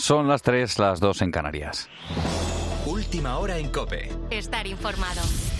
Son las 3, las 2 en Canarias. Última hora en COPE. Estar informado.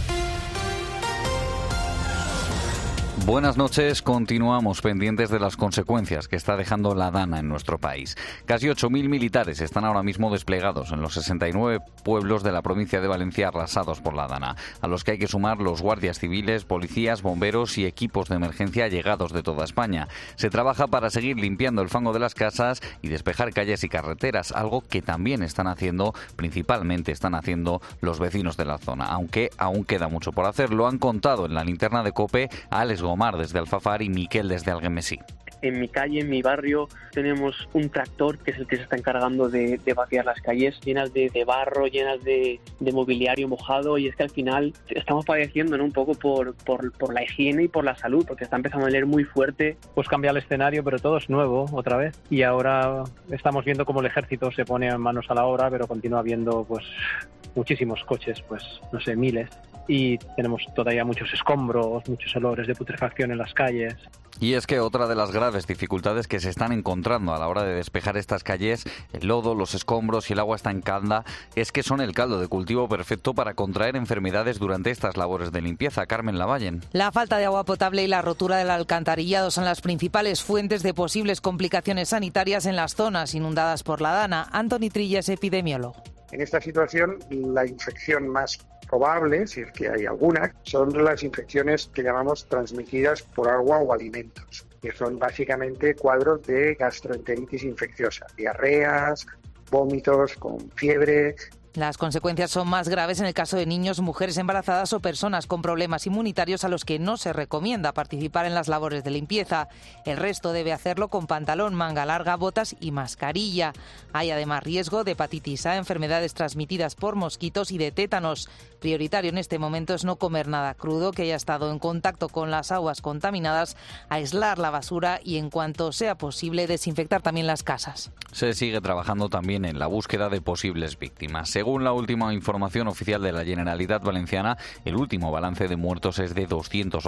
Buenas noches. Continuamos pendientes de las consecuencias que está dejando la Dana en nuestro país. Casi 8.000 militares están ahora mismo desplegados en los 69 pueblos de la provincia de Valencia arrasados por la Dana, a los que hay que sumar los guardias civiles, policías, bomberos y equipos de emergencia llegados de toda España. Se trabaja para seguir limpiando el fango de las casas y despejar calles y carreteras, algo que también principalmente están haciendo los vecinos de la zona, aunque aún queda mucho por hacer. Lo han contado en la linterna de COPE Alex Gomar desde Alfafar y Miquel desde Alguemesí. En mi calle, en mi barrio, tenemos un tractor que es el que se está encargando de vaciar las calles llenas de barro, llenas de mobiliario mojado, y es que al final estamos padeciendo, ¿no?, un poco por la higiene y por la salud, porque está empezando a oler muy fuerte. Pues cambia el escenario, pero todo es nuevo otra vez, y ahora estamos viendo cómo el ejército se pone manos a la obra, pero continúa habiendo pues muchísimos coches, pues no sé, miles, y tenemos todavía muchos escombros, muchos olores de putrefacción en las calles. Y es que otra de las graves dificultades que se están encontrando a la hora de despejar estas calles, el lodo, los escombros y el agua estancada, es que son el caldo de cultivo perfecto para contraer enfermedades durante estas labores de limpieza. Carmen Lavallen. La falta de agua potable y la rotura del alcantarillado son las principales fuentes de posibles complicaciones sanitarias en las zonas inundadas por la Dana. Antoni Trilla es epidemiólogo. En esta situación, la infección más probable, si es que hay alguna, son las infecciones que llamamos transmitidas por agua o alimentos, que son básicamente cuadros de gastroenteritis infecciosa, diarreas, vómitos con fiebre. Las consecuencias son más graves en el caso de niños, mujeres embarazadas o personas con problemas inmunitarios a los que no se recomienda participar en las labores de limpieza. El resto debe hacerlo con pantalón, manga larga, botas y mascarilla. Hay además riesgo de hepatitis A, enfermedades transmitidas por mosquitos y de tétanos. Prioritario en este momento es no comer nada crudo que haya estado en contacto con las aguas contaminadas, aislar la basura y, en cuanto sea posible, desinfectar también las casas. Se sigue trabajando también en la búsqueda de posibles víctimas. Según la última información oficial de la Generalitat Valenciana, el último balance de muertos es de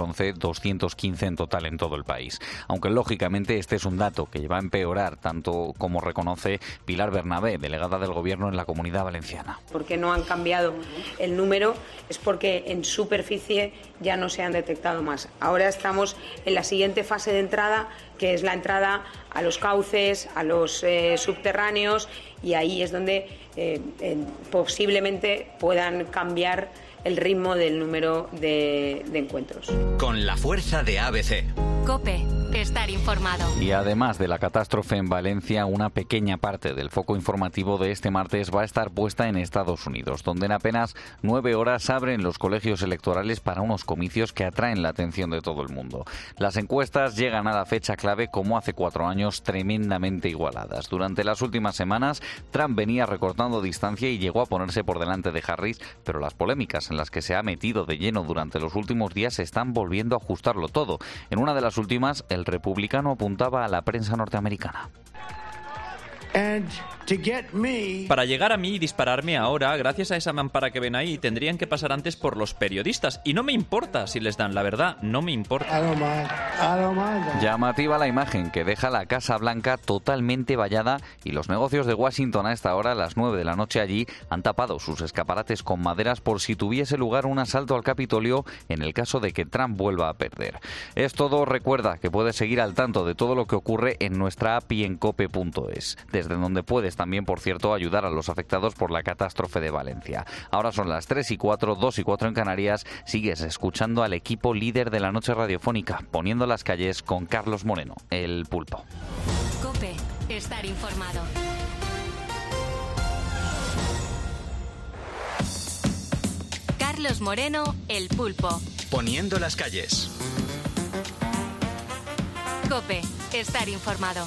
215 en total en todo el país. Aunque lógicamente este es un dato que va a empeorar, tanto como reconoce Pilar Bernabé, delegada del Gobierno en la Comunidad Valenciana. Porque no han cambiado el número, es porque en superficie ya no se han detectado más. Ahora estamos en la siguiente fase de entrada, que es la entrada a los cauces, a los subterráneos, y ahí es donde posiblemente puedan cambiar el ritmo del número de encuentros. Con la fuerza de ABC. COPE. Estar informado. Y además de la catástrofe en Valencia, una pequeña parte del foco informativo de este martes va a estar puesta en Estados Unidos, donde en apenas 9 horas abren los colegios electorales para unos comicios que atraen la atención de todo el mundo. Las encuestas llegan a la fecha clave, como hace 4 años, tremendamente igualadas. Durante las últimas semanas, Trump venía recortando distancia y llegó a ponerse por delante de Harris, pero las polémicas en las que se ha metido de lleno durante los últimos días están volviendo a ajustarlo todo. En una de las últimas, el republicano apuntaba a la prensa norteamericana. Para llegar a mí y dispararme ahora, gracias a esa mampara que ven ahí, tendrían que pasar antes por los periodistas. Y no me importa si les dan, la verdad, no me importa. Llamativa la imagen que deja la Casa Blanca totalmente vallada, y los negocios de Washington a esta hora, a las 9 de la noche allí, han tapado sus escaparates con maderas por si tuviese lugar un asalto al Capitolio en el caso de que Trump vuelva a perder. Es todo. Recuerda que puedes seguir al tanto de todo lo que ocurre en nuestra app y en cope.es, desde donde puedes también, por cierto, ayudar a los afectados por la catástrofe de Valencia. Ahora son las 3:04, 2:04 en Canarias. Sigues escuchando al equipo líder de la noche radiofónica, Poniendo las calles, con Carlos Moreno, el Pulpo. COPE. Estar informado. Carlos Moreno, el Pulpo. Poniendo las calles. COPE. Estar informado.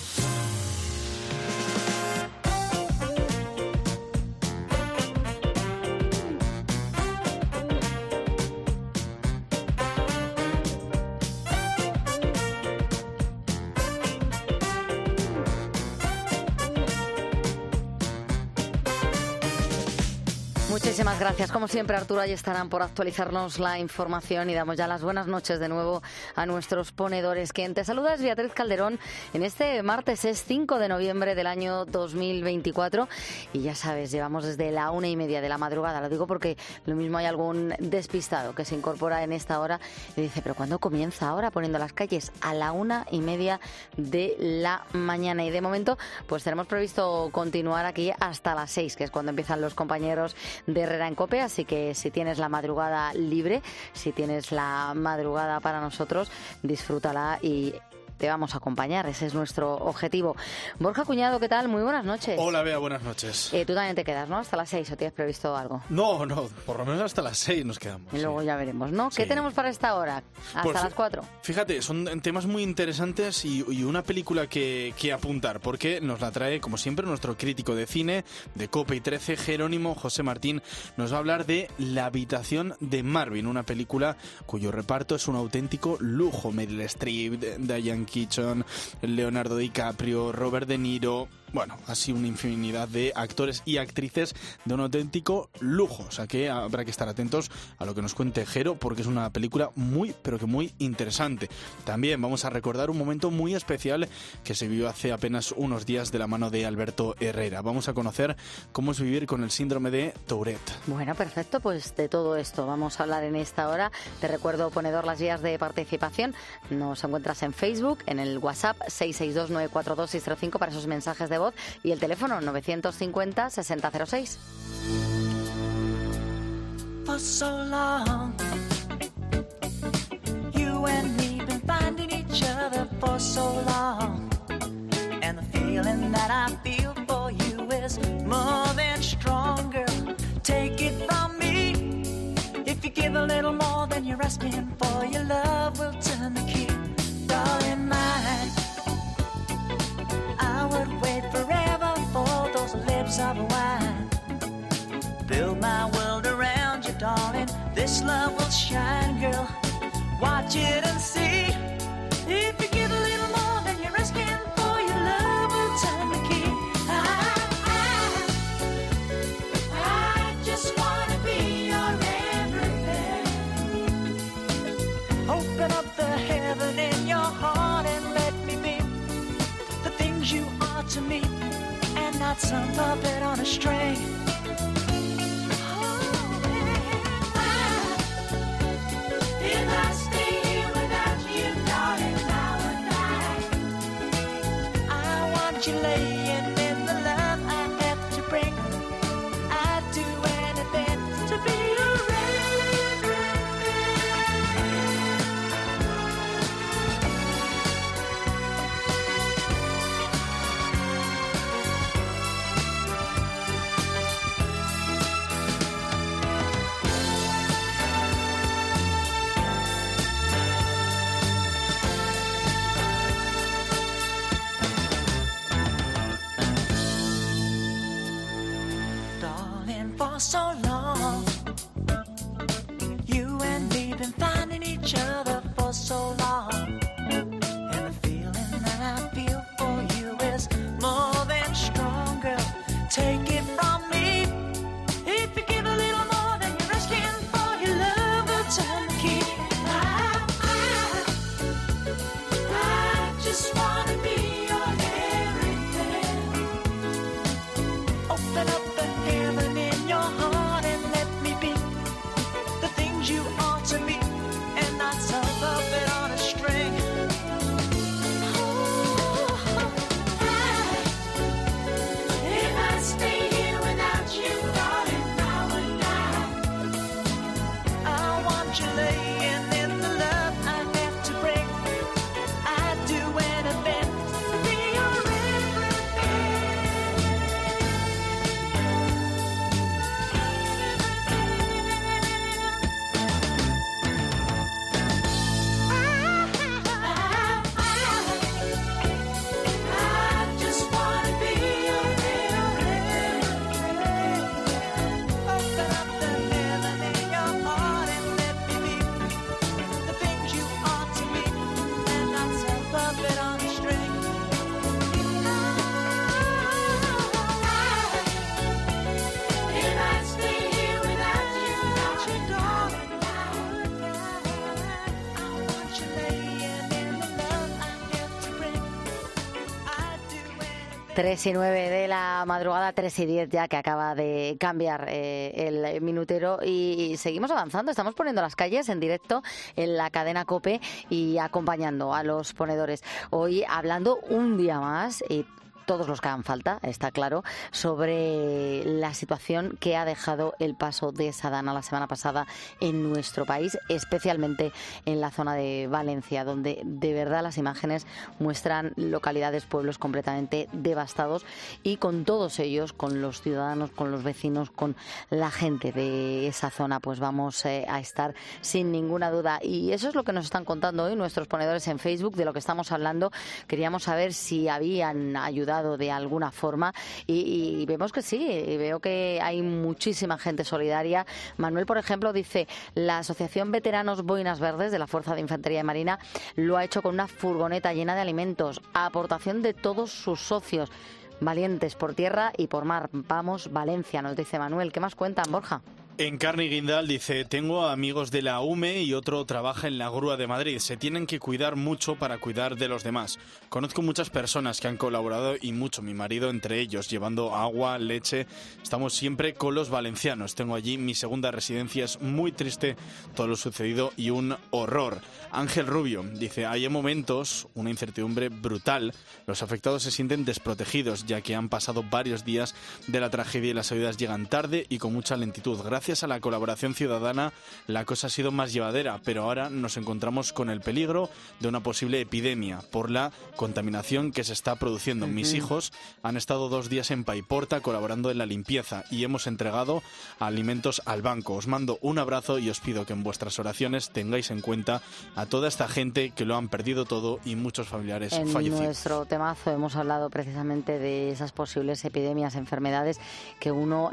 Muchísimas gracias. Como siempre, Arturo, ahí estarán por actualizarnos la información y damos ya las buenas noches de nuevo a nuestros ponedores. Quien te saluda es Beatriz Calderón. En este martes es 5 de noviembre del año 2024 y ya sabes, llevamos desde la 1:30 de la madrugada. Lo digo porque lo mismo hay algún despistado que se incorpora en esta hora y dice, ¿pero cuándo comienza ahora poniendo las calles? A la 1:30 de la mañana. Y de momento, pues tenemos previsto continuar aquí hasta las 6, que es cuando empiezan los compañeros de Herrera en COPE, así que si tienes la madrugada libre, si tienes la madrugada para nosotros, disfrútala y te vamos a acompañar, ese es nuestro objetivo. Borja Cuñado, ¿qué tal? Muy buenas noches. Hola, Bea, buenas noches. Tú también te quedas, ¿no? Hasta las 6, ¿o tienes previsto algo? No, por lo menos hasta las 6 nos quedamos. Y luego ya veremos, ¿no? Sí. ¿Qué tenemos para esta hora? Hasta Pues, las 4. Fíjate, son temas muy interesantes y una película que apuntar, porque nos la trae, como siempre, nuestro crítico de cine de COPE y 13, Jerónimo José Martín, nos va a hablar de La habitación de Marvin, una película cuyo reparto es un auténtico lujo. Meryl Streep, Diane Keaton, Leonardo DiCaprio, Robert De Niro. Bueno, así una infinidad de actores y actrices de un auténtico lujo. O sea que habrá que estar atentos a lo que nos cuente Jero, porque es una película muy, pero que muy interesante. También vamos a recordar un momento muy especial que se vivió hace apenas unos días de la mano de Alberto Herrera. Vamos a conocer cómo es vivir con el síndrome de Tourette. Bueno, perfecto, pues de todo esto vamos a hablar en esta hora. Te recuerdo, ponedor, las vías de participación. Nos encuentras en Facebook, en el WhatsApp 662-942-605 para esos mensajes de voz y el teléfono 950-6006. For so long, you and me been finding each other for so long, and the feeling that I feel for you is more than stronger. Take it from me, if you give a little more than you're asking for, your love will turn the key, darling mine. I would wait forever for those lips of wine. Build my world around you, darling. This love will shine, girl. Watch it and see. If you give a little more than you're asking for, your love will turn the key. I just wanna be your everything. Open up the heaven in your heart and let me be the things you are to me, and not some puppet on a string. If I stay here without you, darling, I would die. I want you laying in the love I have to bring. I'd do anything to be your 3:09 de la madrugada, 3:10 ya, que acaba de cambiar el minutero, y seguimos avanzando. Estamos poniendo las calles en directo en la cadena COPE y acompañando a los ponedores. Hoy hablando un día más, y todos los que hagan falta, está claro, sobre la situación que ha dejado el paso de Sadana la semana pasada en nuestro país, especialmente en la zona de Valencia, donde de verdad las imágenes muestran localidades, pueblos completamente devastados, y con todos ellos, con los ciudadanos, con los vecinos, con la gente de esa zona, pues vamos a estar sin ninguna duda. Y eso es lo que nos están contando hoy nuestros ponedores en Facebook, de lo que estamos hablando. Queríamos saber si habían ayudado de alguna forma, y vemos que sí, veo que hay muchísima gente solidaria. Manuel, por ejemplo, dice: la Asociación Veteranos Boinas Verdes de la Fuerza de Infantería de Marina lo ha hecho con una furgoneta llena de alimentos, aportación de todos sus socios, valientes por tierra y por mar. Vamos, Valencia, nos dice Manuel. ¿Qué más cuentan, Borja? En Carni Guindal dice: tengo amigos de la UME y otro trabaja en la Grúa de Madrid. Se tienen que cuidar mucho para cuidar de los demás. Conozco muchas personas que han colaborado, y mucho, mi marido entre ellos, llevando agua, leche. Estamos siempre con los valencianos. Tengo allí mi segunda residencia. Es muy triste todo lo sucedido y un horror. Ángel Rubio dice: hay momentos una incertidumbre brutal. Los afectados se sienten desprotegidos, ya que han pasado varios días de la tragedia y las ayudas llegan tarde y con mucha lentitud. Gracias a la colaboración ciudadana la cosa ha sido más llevadera, pero ahora nos encontramos con el peligro de una posible epidemia por la contaminación que se está produciendo. Mis hijos han estado 2 días en Paiporta colaborando en la limpieza y hemos entregado alimentos al banco. Os mando un abrazo y os pido que en vuestras oraciones tengáis en cuenta a toda esta gente que lo han perdido todo y muchos familiares fallecidos. En nuestro temazo hemos hablado precisamente de esas posibles epidemias, enfermedades que uno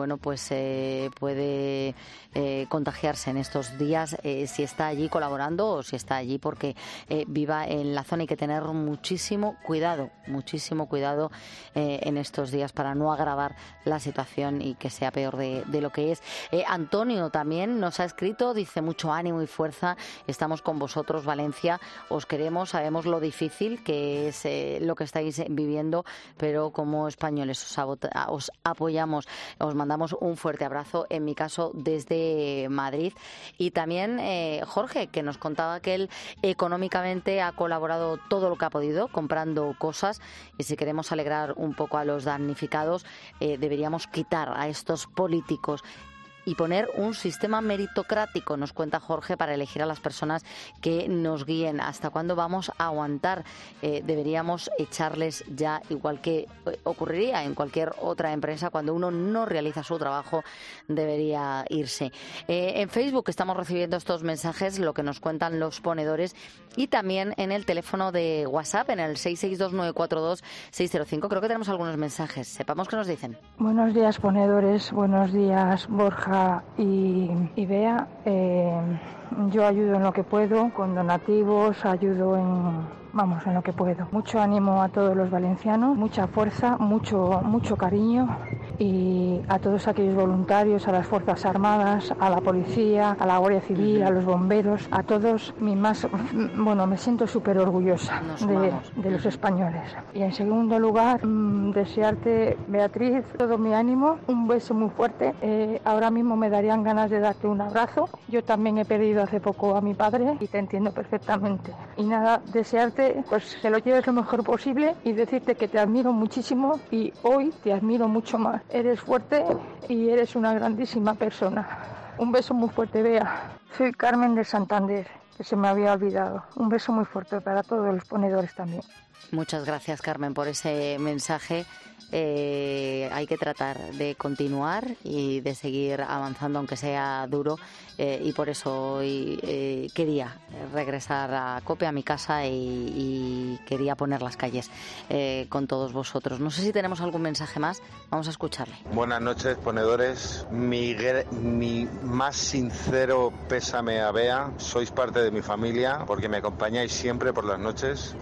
puede contagiarse en estos días, si está allí colaborando o si está allí porque viva en la zona. Hay que tener muchísimo cuidado en estos días para no agravar la situación y que sea peor de lo que es. Antonio también nos ha escrito, dice: mucho ánimo y fuerza, estamos con vosotros, Valencia, os queremos, sabemos lo difícil que es lo que estáis viviendo, pero como españoles os apoyamos, os mandamos un fuerte abrazo, en mi caso desde Madrid. Y también Jorge, que nos contaba que él económicamente ha colaborado todo lo que ha podido, comprando cosas, y si queremos alegrar un poco a los damnificados, deberíamos quitar a estos políticos y poner un sistema meritocrático, nos cuenta Jorge, para elegir a las personas que nos guíen. ¿Hasta cuándo vamos a aguantar? Deberíamos echarles ya, igual que ocurriría en cualquier otra empresa. Cuando uno no realiza su trabajo, debería irse. En Facebook estamos recibiendo estos mensajes, lo que nos cuentan los ponedores, y también en el teléfono de WhatsApp, en el 662-942-605. Creo que tenemos algunos mensajes. Sepamos qué nos dicen. Buenos días, ponedores. Buenos días, Borja y Bea. Yo ayudo en lo que puedo, con donativos, ayudo en lo que puedo. Mucho ánimo a todos los valencianos, mucha fuerza, mucho cariño, y a todos aquellos voluntarios, a las Fuerzas Armadas, a la Policía, a la Guardia Civil, a los bomberos, a todos me siento súper orgullosa de los españoles. Y en segundo lugar, desearte, Beatriz, todo mi ánimo, un beso muy fuerte. Ahora mismo me darían ganas de darte un abrazo. Yo también he perdido hace poco a mi padre y te entiendo perfectamente. Y nada, desearte pues que lo lleves lo mejor posible y decirte que te admiro muchísimo, y hoy te admiro mucho más. Eres fuerte y eres una grandísima persona. Un beso muy fuerte, Bea. Soy Carmen de Santander, que se me había olvidado. Un beso muy fuerte para todos los ponedores también. Muchas gracias, Carmen, por ese mensaje. Hay que tratar de continuar y de seguir avanzando, aunque sea duro, y por eso hoy quería regresar a COPE, a mi casa, y quería poner las calles con todos vosotros. No sé si tenemos algún mensaje más, vamos a escucharle. Buenas noches, ponedores. Mi más sincero pésame a Bea. Sois parte de mi familia porque me acompañáis siempre por las noches,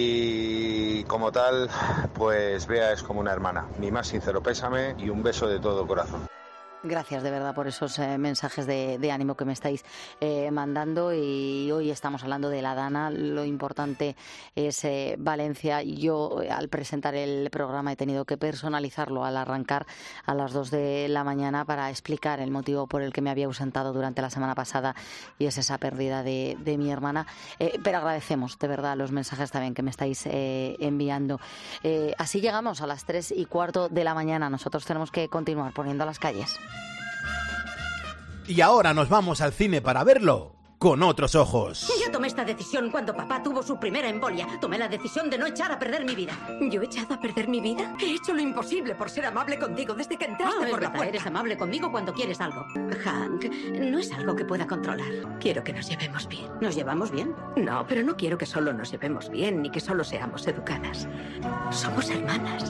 y como tal, pues Bea es como una hermana. Mi más sincero pésame y un beso de todo corazón. Gracias de verdad por esos mensajes de ánimo que me estáis mandando, y hoy estamos hablando de la Dana. Lo importante es Valencia. Yo al presentar el programa he tenido que personalizarlo al arrancar a las 2 de la mañana para explicar el motivo por el que me había ausentado durante la semana pasada, y es esa pérdida de mi hermana. Pero agradecemos de verdad los mensajes también que me estáis enviando. Así llegamos a las 3:15 de la mañana. Nosotros tenemos que continuar poniendo las calles. Y ahora nos vamos al cine para verlo con otros ojos. Yo tomé esta decisión cuando papá tuvo su primera embolia. Tomé la decisión de no echar a perder mi vida. ¿Yo he echado a perder mi vida? He hecho lo imposible por ser amable contigo desde que entraste por la puerta. Eres amable conmigo cuando quieres algo. Hank, no es algo que pueda controlar. Quiero que nos llevemos bien. ¿Nos llevamos bien? No, pero no quiero que solo nos llevemos bien ni que solo seamos educadas. Somos hermanas.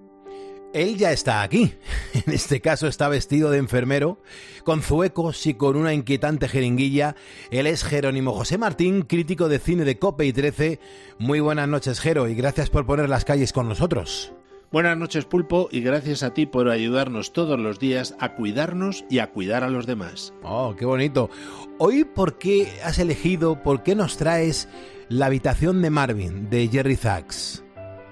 Él ya está aquí. En este caso está vestido de enfermero, con zuecos y con una inquietante jeringuilla. Él es Jerónimo José Martín, crítico de cine de COPE y 13. Muy buenas noches, Jero, y gracias por poner las calles con nosotros. Buenas noches, Pulpo, y gracias a ti por ayudarnos todos los días a cuidarnos y a cuidar a los demás. Oh, qué bonito. Hoy, ¿por qué has elegido, por qué nos traes La habitación de Marvin, de Jerry Zaks?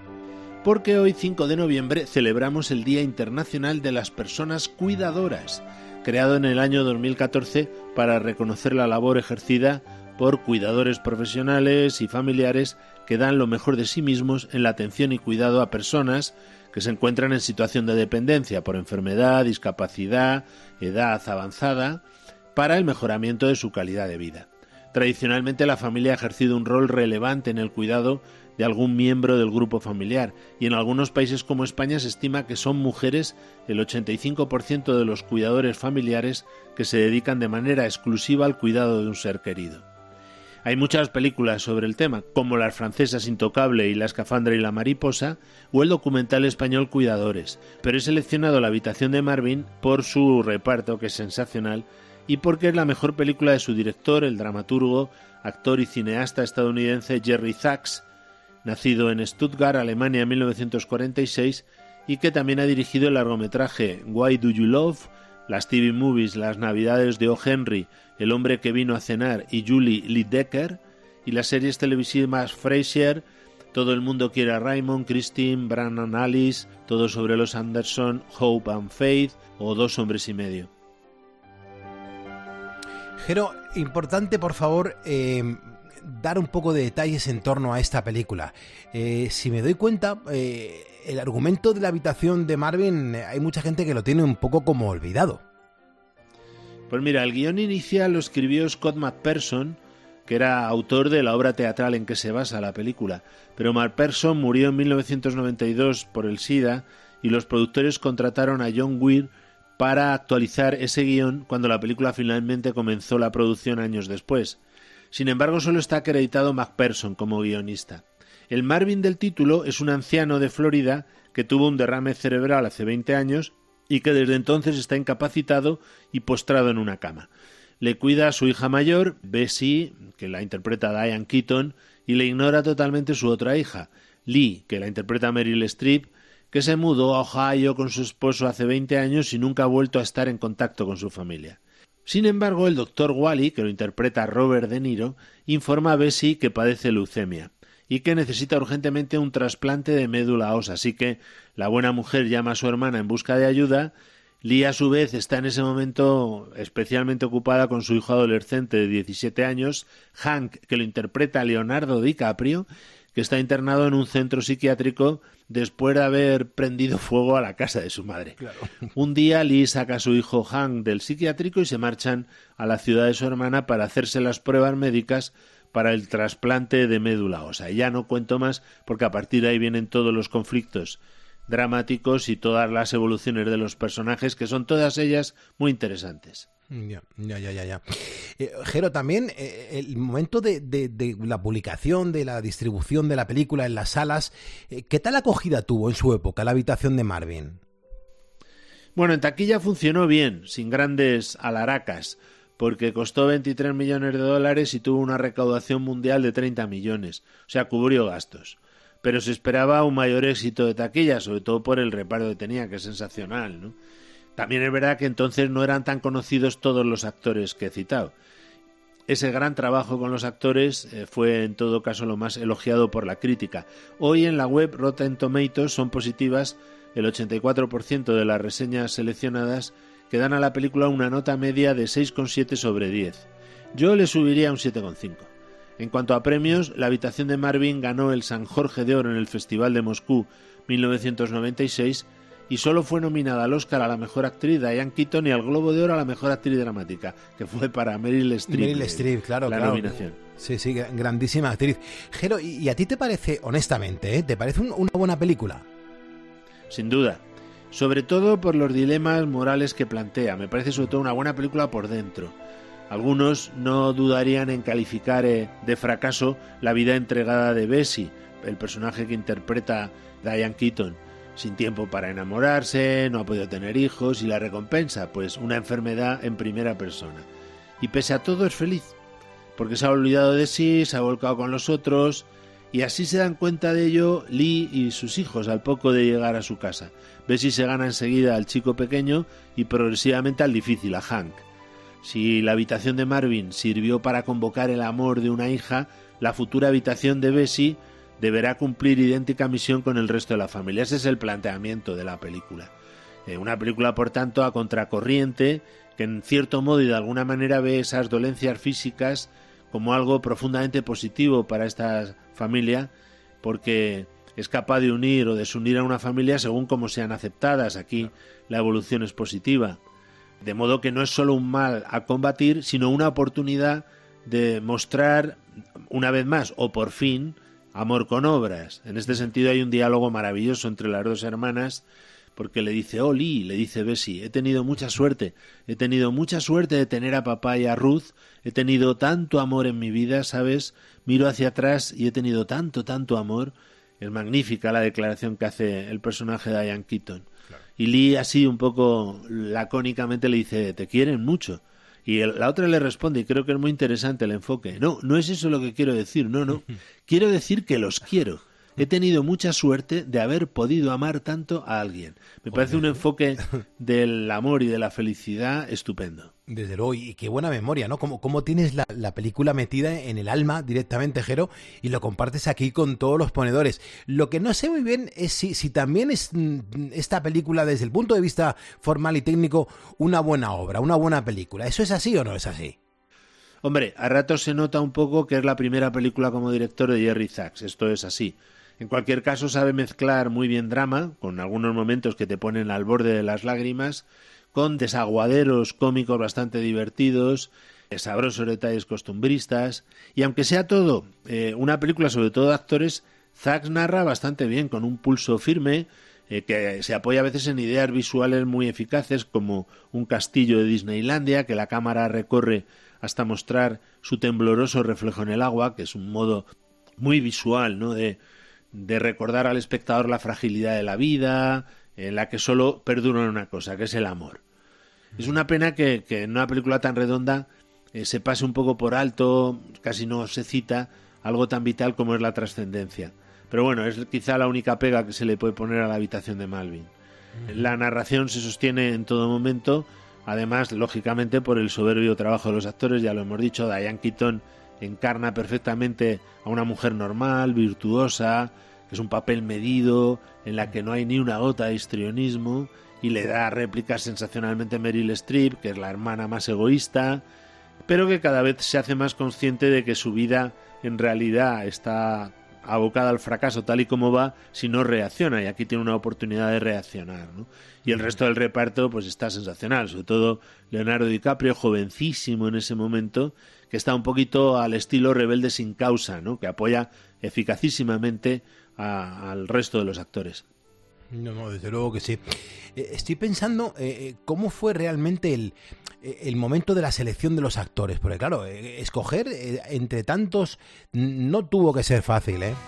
Porque hoy, 5 de noviembre, celebramos el Día Internacional de las Personas Cuidadoras, creado en el año 2014 para reconocer la labor ejercida por cuidadores profesionales y familiares que dan lo mejor de sí mismos en la atención y cuidado a personas que se encuentran en situación de dependencia por enfermedad, discapacidad, edad avanzada, para el mejoramiento de su calidad de vida. Tradicionalmente, la familia ha ejercido un rol relevante en el cuidado de algún miembro del grupo familiar, y en algunos países como España se estima que son mujeres el 85% de los cuidadores familiares que se dedican de manera exclusiva al cuidado de un ser querido. Hay muchas películas sobre el tema, como las francesas Intocable y La escafandra y la mariposa, o el documental español Cuidadores, pero he seleccionado La habitación de Marvin por su reparto, que es sensacional, y porque es la mejor película de su director, el dramaturgo, actor y cineasta estadounidense Jerry Zaks, nacido en Stuttgart, Alemania, en 1946, y que también ha dirigido el largometraje Why Do You Love, las TV movies Las Navidades de O. Henry, El hombre que vino a cenar y Julie Lidecker, y las series televisivas Frasier, Todo el mundo quiere a Raymond, Christine, Brannan Alice, Todo sobre los Anderson, Hope and Faith o Dos hombres y medio. Jero, importante, por favor, dar un poco de detalles en torno a esta película. Si me doy cuenta, el argumento de La habitación de Marvin, hay mucha gente que lo tiene un poco como olvidado. Pues mira, el guión inicial lo escribió Scott McPherson, que era autor de la obra teatral en que se basa la película, pero McPherson murió en 1992 por el SIDA y los productores contrataron a John Weir para actualizar ese guión cuando la película finalmente comenzó la producción años después. Sin embargo, solo está acreditado McPherson como guionista. El Marvin del título es un anciano de Florida que tuvo un derrame cerebral hace 20 años y que desde entonces está incapacitado y postrado en una cama. Le cuida a su hija mayor, Bessie, que la interpreta Diane Keaton, y le ignora totalmente su otra hija, Lee, que la interpreta Meryl Streep, que se mudó a Ohio con su esposo hace 20 años y nunca ha vuelto a estar en contacto con su familia. Sin embargo, el Dr. Wally, que lo interpreta Robert De Niro, informa a Bessie que padece leucemia y que necesita urgentemente un trasplante de médula ósea, así que la buena mujer llama a su hermana en busca de ayuda. Lee, a su vez, está en ese momento especialmente ocupada con su hijo adolescente de 17 años, Hank, que lo interpreta Leonardo DiCaprio, que está internado en un centro psiquiátrico después de haber prendido fuego a la casa de su madre. Claro. Un día Lee saca a su hijo Hank del psiquiátrico y se marchan a la ciudad de su hermana para hacerse las pruebas médicas para el trasplante de médula ósea. Y ya no cuento más porque a partir de ahí vienen todos los conflictos dramáticos y todas las evoluciones de los personajes, que son todas ellas muy interesantes. Ya. Jero, también el momento de la publicación, de la distribución de la película en las salas, ¿qué tal acogida tuvo en su época La habitación de Marvin? Bueno, en taquilla funcionó bien, sin grandes alaracas, porque costó $23 millones y tuvo una recaudación mundial de 30 millones, o sea, cubrió gastos. Pero se esperaba un mayor éxito de taquilla, sobre todo por el reparto que tenía, que es sensacional, ¿no? También es verdad que entonces no eran tan conocidos todos los actores que he citado. Ese gran trabajo con los actores fue en todo caso lo más elogiado por la crítica. Hoy en la web Rotten Tomatoes son positivas el 84% de las reseñas seleccionadas, que dan a la película una nota media de 6,7 sobre 10. Yo le subiría un 7,5. En cuanto a premios, La habitación de Marvin ganó el San Jorge de Oro en el Festival de Moscú 1996 y solo fue nominada al Oscar a la mejor actriz Diane Keaton y al Globo de Oro a la mejor actriz dramática, que fue para Meryl Streep. Meryl Streep, claro, la nominación. Sí, grandísima actriz. Jero, ¿y a ti te parece, honestamente, te parece una buena película? Sin duda. Sobre todo por los dilemas morales que plantea. Me parece sobre todo una buena película por dentro. Algunos no dudarían en calificar de fracaso la vida entregada de Bessie, el personaje que interpreta Diane Keaton. Sin tiempo para enamorarse, no ha podido tener hijos y la recompensa, pues una enfermedad en primera persona. Y pese a todo es feliz, porque se ha olvidado de sí, se ha volcado con los otros y así se dan cuenta de ello Lee y sus hijos al poco de llegar a su casa. Bessie se gana enseguida al chico pequeño y progresivamente al difícil, a Hank. Si la habitación de Marvin sirvió para convocar el amor de una hija, la futura habitación de Bessie deberá cumplir idéntica misión con el resto de la familia. Ese es el planteamiento de la película. Una película, por tanto, a contracorriente, que en cierto modo y de alguna manera ve esas dolencias físicas como algo profundamente positivo para esta familia, porque es capaz de unir o desunir a una familia según como sean aceptadas. Aquí la evolución es positiva. De modo que no es solo un mal a combatir, sino una oportunidad de mostrar, una vez más, o por fin, amor con obras. En este sentido hay un diálogo maravilloso entre las dos hermanas, porque le dice, oh Lee, le dice Bessie, he tenido mucha suerte de tener a papá y a Ruth, he tenido tanto amor en mi vida, ¿sabes? Miro hacia atrás y he tenido tanto amor. Es magnífica la declaración que hace el personaje de Diane Keaton. Claro. Y Lee así un poco lacónicamente le dice, te quieren mucho. Y la otra le responde, y creo que es muy interesante el enfoque. No es eso lo que quiero decir, no. Quiero decir que los quiero. He tenido mucha suerte de haber podido amar tanto a alguien. Me parece un enfoque del amor y de la felicidad estupendo. Desde luego, y qué buena memoria, ¿no? Cómo tienes la película metida en el alma directamente, Jero, y lo compartes aquí con todos los ponedores. Lo que no sé muy bien es si también es esta película, desde el punto de vista formal y técnico, una buena obra, una buena película. ¿Eso es así o no es así? Hombre, a ratos se nota un poco que es la primera película como director de Jerry Zaks. Esto es así. En cualquier caso, sabe mezclar muy bien drama, con algunos momentos que te ponen al borde de las lágrimas, con desaguaderos cómicos bastante divertidos, sabrosos detalles costumbristas, y aunque sea todo una película sobre todo de actores, Zaks narra bastante bien, con un pulso firme, que se apoya a veces en ideas visuales muy eficaces, como un castillo de Disneylandia, que la cámara recorre hasta mostrar su tembloroso reflejo en el agua, que es un modo muy visual, ¿no?, de recordar al espectador la fragilidad de la vida, en la que solo perdura una cosa, que es el amor. Es una pena que en una película tan redonda se pase un poco por alto, casi no se cita algo tan vital como es la trascendencia. Pero bueno, es quizá la única pega que se le puede poner a la habitación de Marvin. La narración se sostiene en todo momento, además, lógicamente, por el soberbio trabajo de los actores, ya lo hemos dicho. Diane Keaton encarna perfectamente a una mujer normal, virtuosa, que es un papel medido, en la que no hay ni una gota de histrionismo, y le da réplicas sensacionalmente Meryl Streep, que es la hermana más egoísta, pero que cada vez se hace más consciente de que su vida en realidad está abocada al fracaso tal y como va si no reacciona, y aquí tiene una oportunidad de reaccionar, ¿no? Y el resto del reparto pues está sensacional, sobre todo Leonardo DiCaprio, jovencísimo en ese momento, que está un poquito al estilo Rebelde sin causa, ¿no?, que apoya eficacísimamente al resto de los actores. No, desde luego que sí. Estoy pensando cómo fue realmente el momento de la selección de los actores, porque claro, escoger entre tantos no tuvo que ser fácil, ¿eh?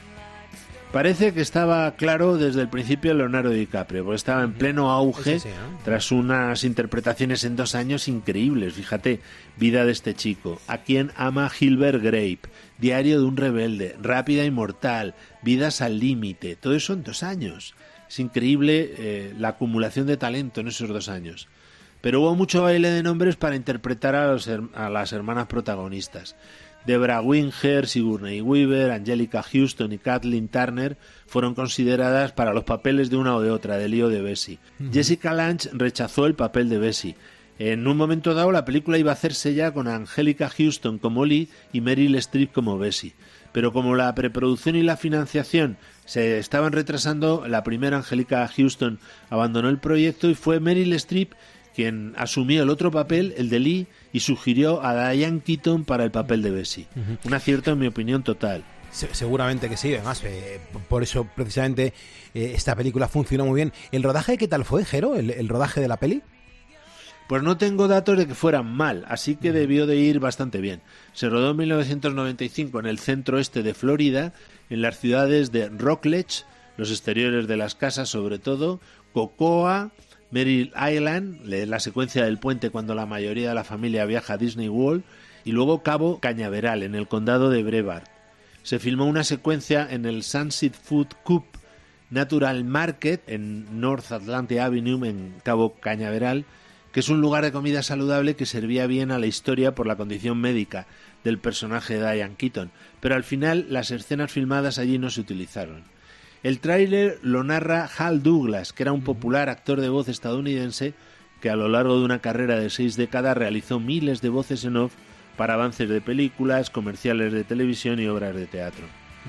Parece que estaba claro desde el principio Leonardo DiCaprio, porque estaba en pleno auge, sí, ¿no?, tras unas interpretaciones en 2 años increíbles. Fíjate, Vida de este chico, A quien ama Gilbert Grape, Diario de un rebelde, Rápida y mortal, Vidas al límite, todo eso en 2 años. Es increíble la acumulación de talento en esos 2 años. Pero hubo mucho baile de nombres para interpretar a las hermanas protagonistas. Debra Winger, Sigourney Weaver, Angelica Houston y Kathleen Turner fueron consideradas para los papeles de una o de otra, de Lee o de Bessie. Jessica Lange rechazó el papel de Bessie. En un momento dado la película iba a hacerse ya con Angelica Houston como Lee y Meryl Streep como Bessie. Pero como la preproducción y la financiación se estaban retrasando, la primera Angelica Houston abandonó el proyecto y fue Meryl Streep quien asumió el otro papel, el de Lee, y sugirió a Diane Keaton para el papel de Bessie. Un acierto, en mi opinión, total. Seguramente que sí, además, por eso precisamente esta película funcionó muy bien. ¿El rodaje qué tal fue, Jero? ¿El rodaje de la peli? Pues no tengo datos de que fueran mal, así que debió de ir bastante bien. Se rodó en 1995 en el centro este de Florida, en las ciudades de Rockledge, los exteriores de las casas sobre todo, Cocoa, Merrill Island, la secuencia del puente cuando la mayoría de la familia viaja a Disney World, y luego Cabo Cañaveral, en el condado de Brevard. Se filmó una secuencia en el Sunset Food Coop Natural Market, en North Atlantic Avenue, en Cabo Cañaveral, que es un lugar de comida saludable que servía bien a la historia por la condición médica del personaje de Diane Keaton, pero al final las escenas filmadas allí no se utilizaron. El tráiler lo narra Hal Douglas, que era un popular actor de voz estadounidense que a lo largo de una carrera de 6 décadas realizó miles de voces en off para avances de películas, comerciales de televisión y obras de teatro.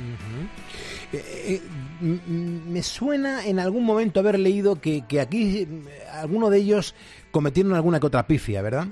Me suena en algún momento haber leído que aquí alguno de ellos cometieron alguna que otra pifia, ¿verdad?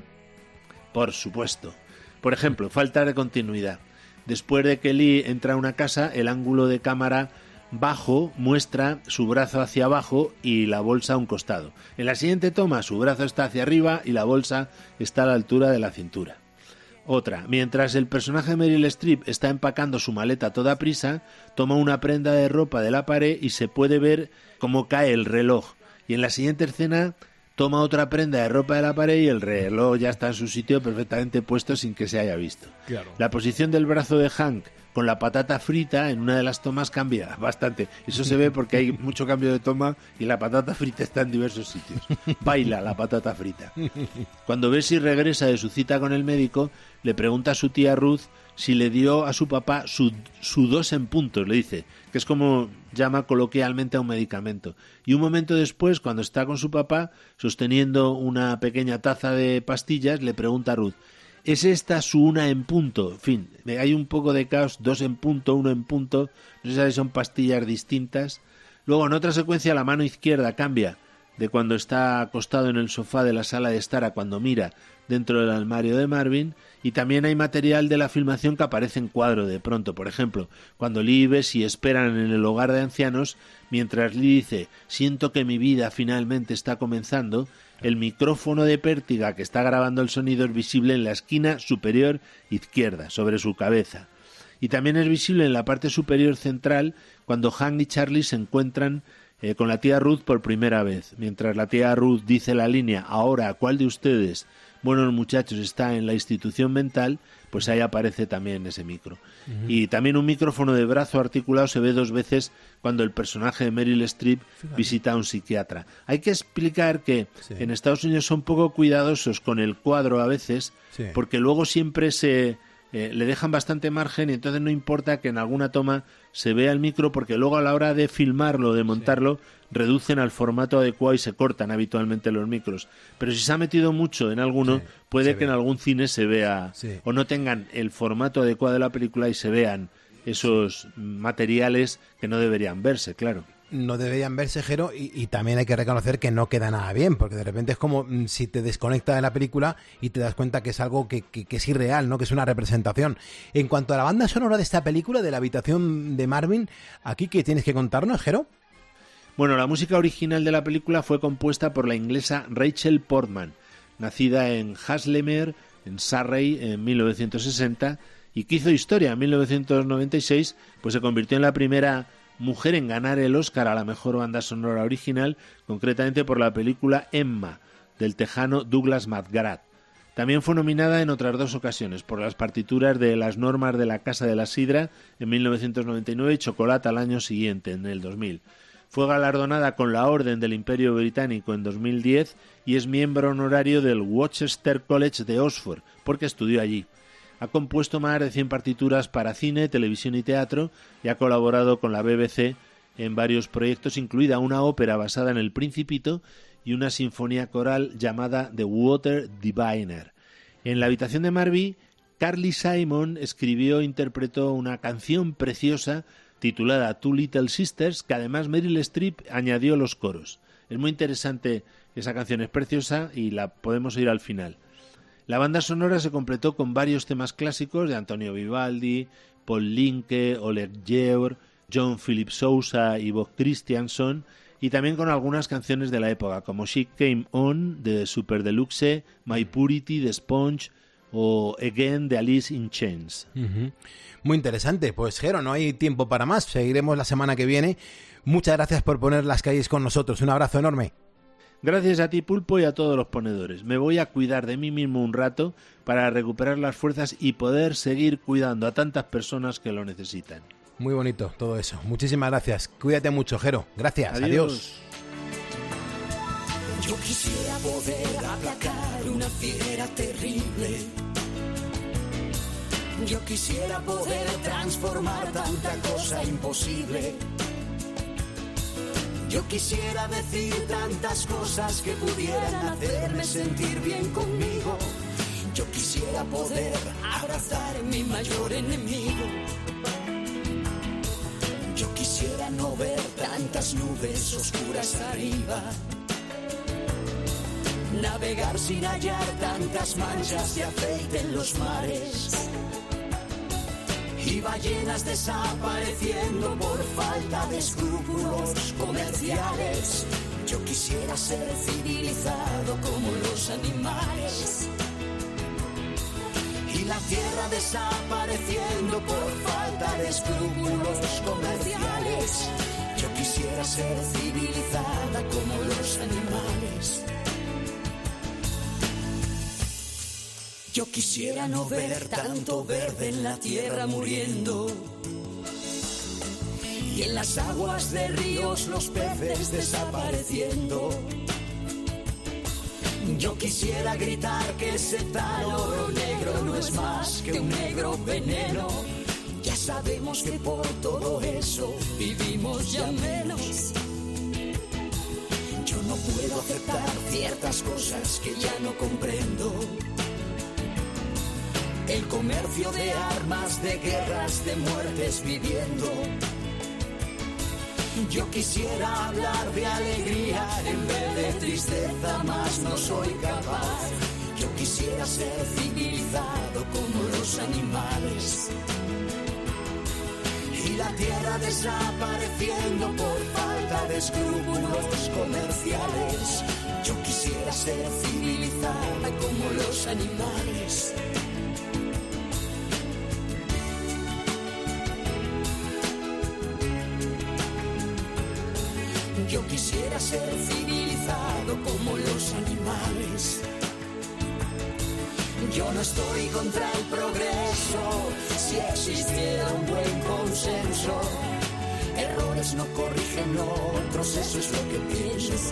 Por supuesto. Por ejemplo, falta de continuidad. Después de que Lee entra a una casa, el ángulo de cámara bajo muestra su brazo hacia abajo y la bolsa a un costado. En la siguiente toma su brazo está hacia arriba y la bolsa está a la altura de la cintura. Otra, mientras el personaje de Meryl Streep está empacando su maleta a toda prisa, toma una prenda de ropa de la pared y se puede ver cómo cae el reloj. Y en la siguiente escena toma otra prenda de ropa de la pared y el reloj ya está en su sitio perfectamente puesto sin que se haya visto. Claro. La posición del brazo de Hank con la patata frita en una de las tomas cambia bastante. Eso se ve porque hay mucho cambio de toma y la patata frita está en diversos sitios. Baila la patata frita. Cuando Bessie regresa de su cita con el médico, le pregunta a su tía Ruth si le dio a su papá su dos en puntos, le dice, que es como llama coloquialmente a un medicamento. Y un momento después, cuando está con su papá, sosteniendo una pequeña taza de pastillas, le pregunta a Ruth, ¿es esta su una en punto? En fin, hay un poco de caos, 2 en punto, 1 en punto, no sé si son pastillas distintas. Luego, en otra secuencia, la mano izquierda cambia de cuando está acostado en el sofá de la sala de estar a cuando mira dentro del armario de Marvin, y también hay material de la filmación que aparece en cuadro de pronto. Por ejemplo, cuando Lee y Bessie esperan en el hogar de ancianos, mientras Lee dice «siento que mi vida finalmente está comenzando», el micrófono de pértiga que está grabando el sonido es visible en la esquina superior izquierda, sobre su cabeza. Y también es visible en la parte superior central cuando Hank y Charlie se encuentran con la tía Ruth por primera vez. Mientras la tía Ruth dice la línea «ahora, ¿cuál de ustedes, buenos muchachos, está en la institución mental?», pues ahí aparece también ese micro. Y también un micrófono de brazo articulado se ve 2 veces cuando el personaje de Meryl Streep visita a un psiquiatra. Hay que explicar que en Estados Unidos son poco cuidadosos con el cuadro a veces, porque luego siempre le dejan bastante margen y entonces no importa que en alguna toma se vea el micro, porque luego a la hora de filmarlo, de montarlo, reducen al formato adecuado y se cortan habitualmente los micros. Pero si se ha metido mucho en alguno, puede que en algún cine se vea o no tengan el formato adecuado de la película y se vean esos materiales que no deberían verse, claro. No deberían verse, Jero, y también hay que reconocer que no queda nada bien, porque de repente es como si te desconectas de la película y te das cuenta que es algo que es irreal, ¿no? Que es una representación. En cuanto a la banda sonora de esta película, de la habitación de Marvin, ¿aquí qué tienes que contarnos, Jero? Bueno, la música original de la película fue compuesta por la inglesa Rachel Portman, nacida en Haslemere, en Surrey, en 1960, y que hizo historia en 1996, pues se convirtió en la primera mujer en ganar el Oscar a la mejor banda sonora original, concretamente por la película Emma, del tejano Douglas McGrath. También fue nominada en otras 2 ocasiones por las partituras de Las normas de la Casa de la Sidra en 1999 y Chocolate al año siguiente, en el 2000. Fue galardonada con la Orden del Imperio Británico en 2010 y es miembro honorario del Worcester College de Oxford, porque estudió allí. Ha compuesto más de 100 partituras para cine, televisión y teatro y ha colaborado con la BBC en varios proyectos, incluida una ópera basada en El Principito y una sinfonía coral llamada The Water Diviner. En la habitación de Marby, Carly Simon escribió e interpretó una canción preciosa titulada Two Little Sisters, que además Meryl Streep añadió los coros. Es muy interesante, esa canción es preciosa y la podemos oír al final. La banda sonora se completó con varios temas clásicos de Antonio Vivaldi, Paul Linke, Oleg Georg, John Philip Sousa y Bob Christianson, y también con algunas canciones de la época, como She Came On de Super Deluxe, My Purity de Sponge o Again de Alice in Chains. Muy interesante. Pues Jero, no hay tiempo para más. Seguiremos la semana que viene. Muchas gracias por poner las calles con nosotros. Un abrazo enorme. Gracias a ti, Pulpo, y a todos los ponedores. Me voy a cuidar de mí mismo un rato para recuperar las fuerzas y poder seguir cuidando a tantas personas que lo necesitan. Muy bonito todo eso. Muchísimas gracias. Cuídate mucho, Jero. Gracias. Adiós. Yo quisiera poder aplacar una fiera terrible. Yo quisiera poder transformar tanta cosa imposible. Yo quisiera decir tantas cosas que pudieran hacerme sentir bien conmigo. Yo quisiera poder abrazar mi mayor enemigo. Yo quisiera no ver tantas nubes oscuras arriba. Navegar sin hallar tantas manchas de aceite en los mares. Y ballenas desapareciendo por falta de escrúpulos comerciales. Yo quisiera ser civilizado como los animales. Y la tierra desapareciendo por falta de escrúpulos comerciales. Yo quisiera ser civilizada como los animales. Yo quisiera no ver tanto verde en la tierra muriendo. Y en las aguas de ríos los peces desapareciendo. Yo quisiera gritar que ese tal oro negro no es más que un negro veneno. Ya sabemos que por todo eso vivimos ya menos. Yo no puedo aceptar ciertas cosas que ya no comprendo. El comercio de armas, de guerras, de muertes viviendo. Yo quisiera hablar de alegría en vez de tristeza, mas no soy capaz. Yo quisiera ser civilizado como los animales. Y la tierra desapareciendo por falta de escrúpulos comerciales. Yo quisiera ser civilizada como los animales. Yo quisiera ser civilizado como los animales. Yo no estoy contra el progreso, si existiera un buen consenso. Errores no corrigen otros, eso es lo que pienso.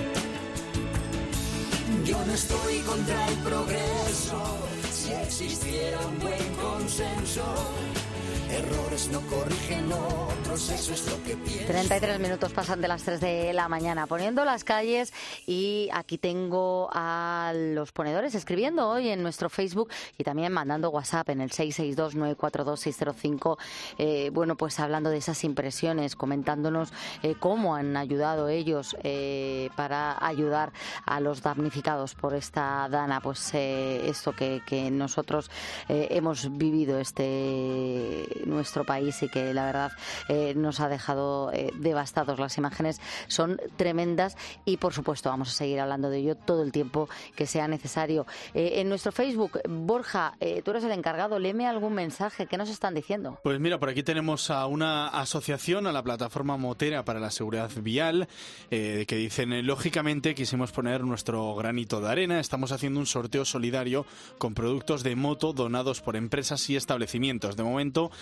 Yo no estoy contra el progreso, si existiera un buen consenso. Errores no corrigen otros, eso es lo que pienso. 33 minutos pasan de las 3 de la mañana poniendo las calles y aquí tengo a los ponedores escribiendo hoy en nuestro Facebook y también mandando WhatsApp en el 662-942-605. Bueno, pues hablando de esas impresiones, comentándonos cómo han ayudado ellos para ayudar a los damnificados por esta dana. Pues esto que nosotros hemos vivido nuestro país y que la verdad nos ha dejado devastados. Las imágenes son tremendas y por supuesto vamos a seguir hablando de ello todo el tiempo que sea necesario. En nuestro Facebook, Borja, tú eres el encargado, léeme algún mensaje. ¿Qué nos están diciendo? Pues mira, por aquí tenemos a una asociación, a la Plataforma Motera para la Seguridad Vial, que dicen, lógicamente quisimos poner nuestro granito de arena. Estamos haciendo un sorteo solidario con productos de moto donados por empresas y establecimientos. De momento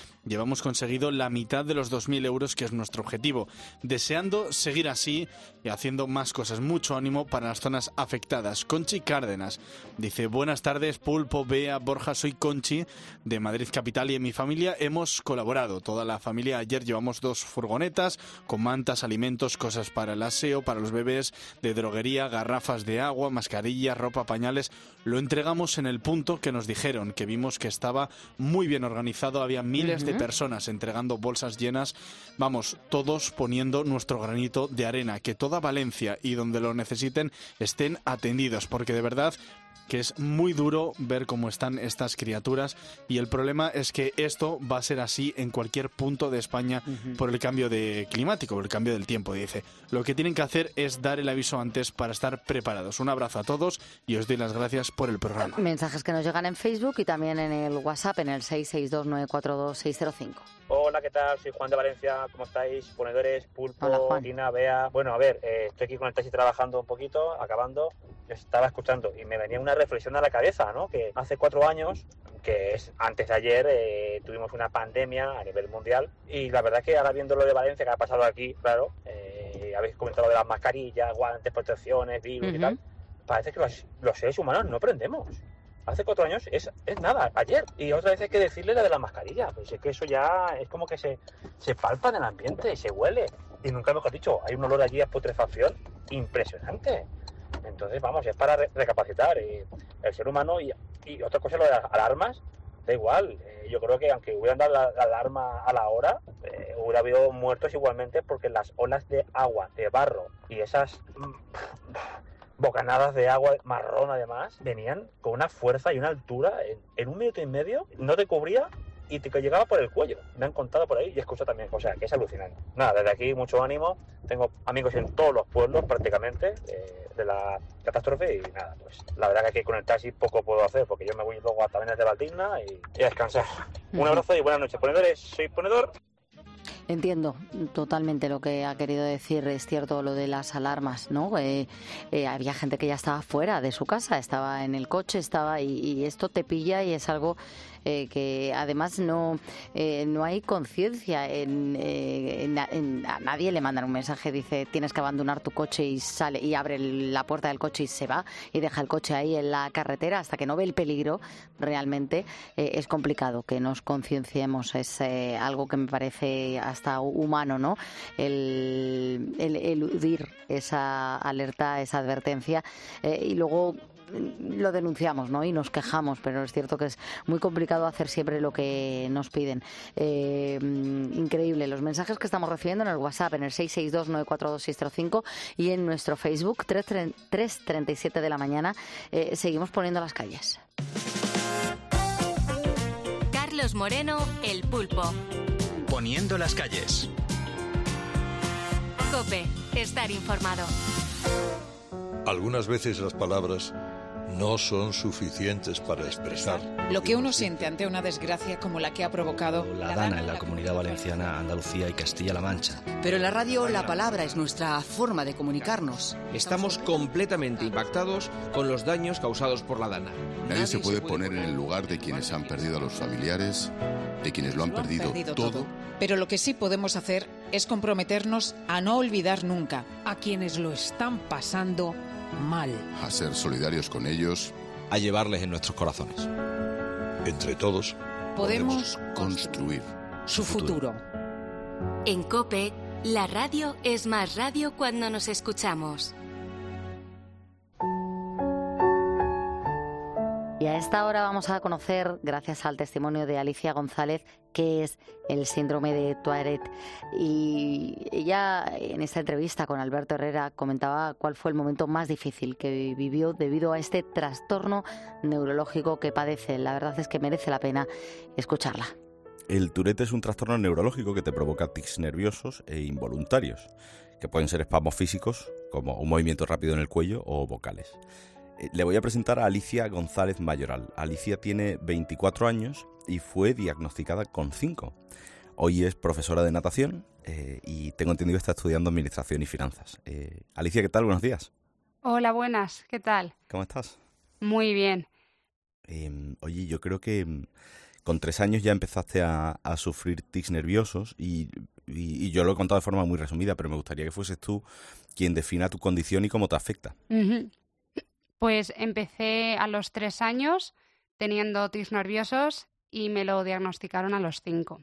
llevamos conseguido la mitad de los 2.000 euros, que es nuestro objetivo. Deseando seguir así y haciendo más cosas. Mucho ánimo para las zonas afectadas. Conchi Cárdenas dice: buenas tardes, Pulpo, Bea, Borja, soy Conchi de Madrid Capital y en mi familia hemos colaborado. Toda la familia ayer llevamos 2 furgonetas con mantas, alimentos, cosas para el aseo, para los bebés, de droguería, garrafas de agua, mascarillas, ropa, pañales. Lo entregamos en el punto que nos dijeron, que vimos que estaba muy bien organizado, había miles de personas entregando bolsas llenas, vamos, todos poniendo nuestro granito de arena, que toda Valencia y donde lo necesiten estén atendidos, porque de verdad que es muy duro ver cómo están estas criaturas, y el problema es que esto va a ser así en cualquier punto de España por el cambio climático, por el cambio del tiempo. Dice, lo que tienen que hacer es dar el aviso antes para estar preparados. Un abrazo a todos y os doy las gracias por el programa. Mensajes que nos llegan en Facebook y también en el WhatsApp en el 662942605. Hola, ¿qué tal? Soy Juan de Valencia. ¿Cómo estáis? Ponedores, Pulpo, Tina, Bea. Bueno, a ver, estoy aquí con el taxi trabajando un poquito, acabando. Estaba escuchando y me venía una reflexión a la cabeza, ¿no? Que hace 4 años, que es antes de ayer, tuvimos una pandemia a nivel mundial, y la verdad que ahora viendo lo de Valencia que ha pasado aquí, claro, habéis comentado lo de las mascarillas, guantes, protecciones, virus y tal, parece que los seres humanos no aprendemos. Hace 4 años es nada, ayer. Y otra vez hay que decirle la de la mascarilla. Pues es que eso ya es como que se palpa en el ambiente, se huele. Y nunca mejor dicho, hay un olor allí a putrefacción impresionante. Entonces, vamos, es para recapacitar el ser humano. Y otra cosa, lo de las alarmas, da igual. Yo creo que aunque hubieran dado la alarma a la hora, hubiera habido muertos igualmente, porque las olas de agua, de barro y esas bocanadas de agua marrón además venían con una fuerza y una altura en 1 minuto y medio, no te cubría y te llegaba por el cuello. Me han contado por ahí y he escuchado también, o sea, que es alucinante. Nada, desde aquí mucho ánimo. Tengo amigos en todos los pueblos prácticamente de la catástrofe, y nada, pues la verdad que aquí con el taxi poco puedo hacer, porque yo me voy luego a Tabernas de Valdigna y a descansar. Un abrazo y buenas noches, ponedores. Soy ponedor. Entiendo totalmente lo que ha querido decir. Es cierto lo de las alarmas, ¿no? Había gente que ya estaba fuera de su casa, estaba en el coche, y esto te pilla, y es algo que además no hay conciencia. A nadie le mandan un mensaje, dice tienes que abandonar tu coche, y sale y abre la puerta del coche y se va y deja el coche ahí en la carretera hasta que no ve el peligro. Realmente es complicado que nos concienciemos. Es algo que me parece hasta humano, ¿no? El eludir esa alerta, esa advertencia, y luego lo denunciamos, ¿no? Y nos quejamos, pero es cierto que es muy complicado hacer siempre lo que nos piden. Increíble los mensajes que estamos recibiendo en el WhatsApp, en el 662942605, y en nuestro Facebook 3:37 de la mañana. Seguimos poniendo las calles. Carlos Moreno, el Pulpo. Poniendo las calles. COPE, estar informado. Algunas veces las palabras no son suficientes para expresar lo que uno siente ante una desgracia como la que ha provocado la Dana en la Comunidad Valenciana, Andalucía y Castilla-La Mancha. Pero en la radio la palabra es nuestra forma de comunicarnos. Estamos completamente impactados con los daños causados por la Dana. Nadie se puede poner en el lugar de quienes han perdido a los familiares, de quienes lo han perdido todo. Pero lo que sí podemos hacer es comprometernos a no olvidar nunca a quienes lo están pasando mal. A ser solidarios con ellos. A llevarles en nuestros corazones. Entre todos podemos construir su futuro. En COPE, la radio es más radio cuando nos escuchamos. Y a esta hora vamos a conocer, gracias al testimonio de Alicia González, qué es el síndrome de Tourette. Y ella, en esta entrevista con Alberto Herrera, comentaba cuál fue el momento más difícil que vivió debido a este trastorno neurológico que padece. La verdad es que merece la pena escucharla. El Tourette es un trastorno neurológico que te provoca tics nerviosos e involuntarios, que pueden ser espasmos físicos, como un movimiento rápido en el cuello, o vocales. Le voy a presentar a Alicia González Mayoral. Alicia tiene 24 años y fue diagnosticada con 5. Hoy es profesora de natación y tengo entendido que está estudiando Administración y Finanzas. Alicia, ¿qué tal? Buenos días. Hola, buenas. ¿Qué tal? ¿Cómo estás? Muy bien. Oye, yo creo que con 3 años ya empezaste a sufrir tics nerviosos y yo lo he contado de forma muy resumida, pero me gustaría que fueses tú quien defina tu condición y cómo te afecta. Pues empecé a los 3 años teniendo tics nerviosos y me lo diagnosticaron a los 5.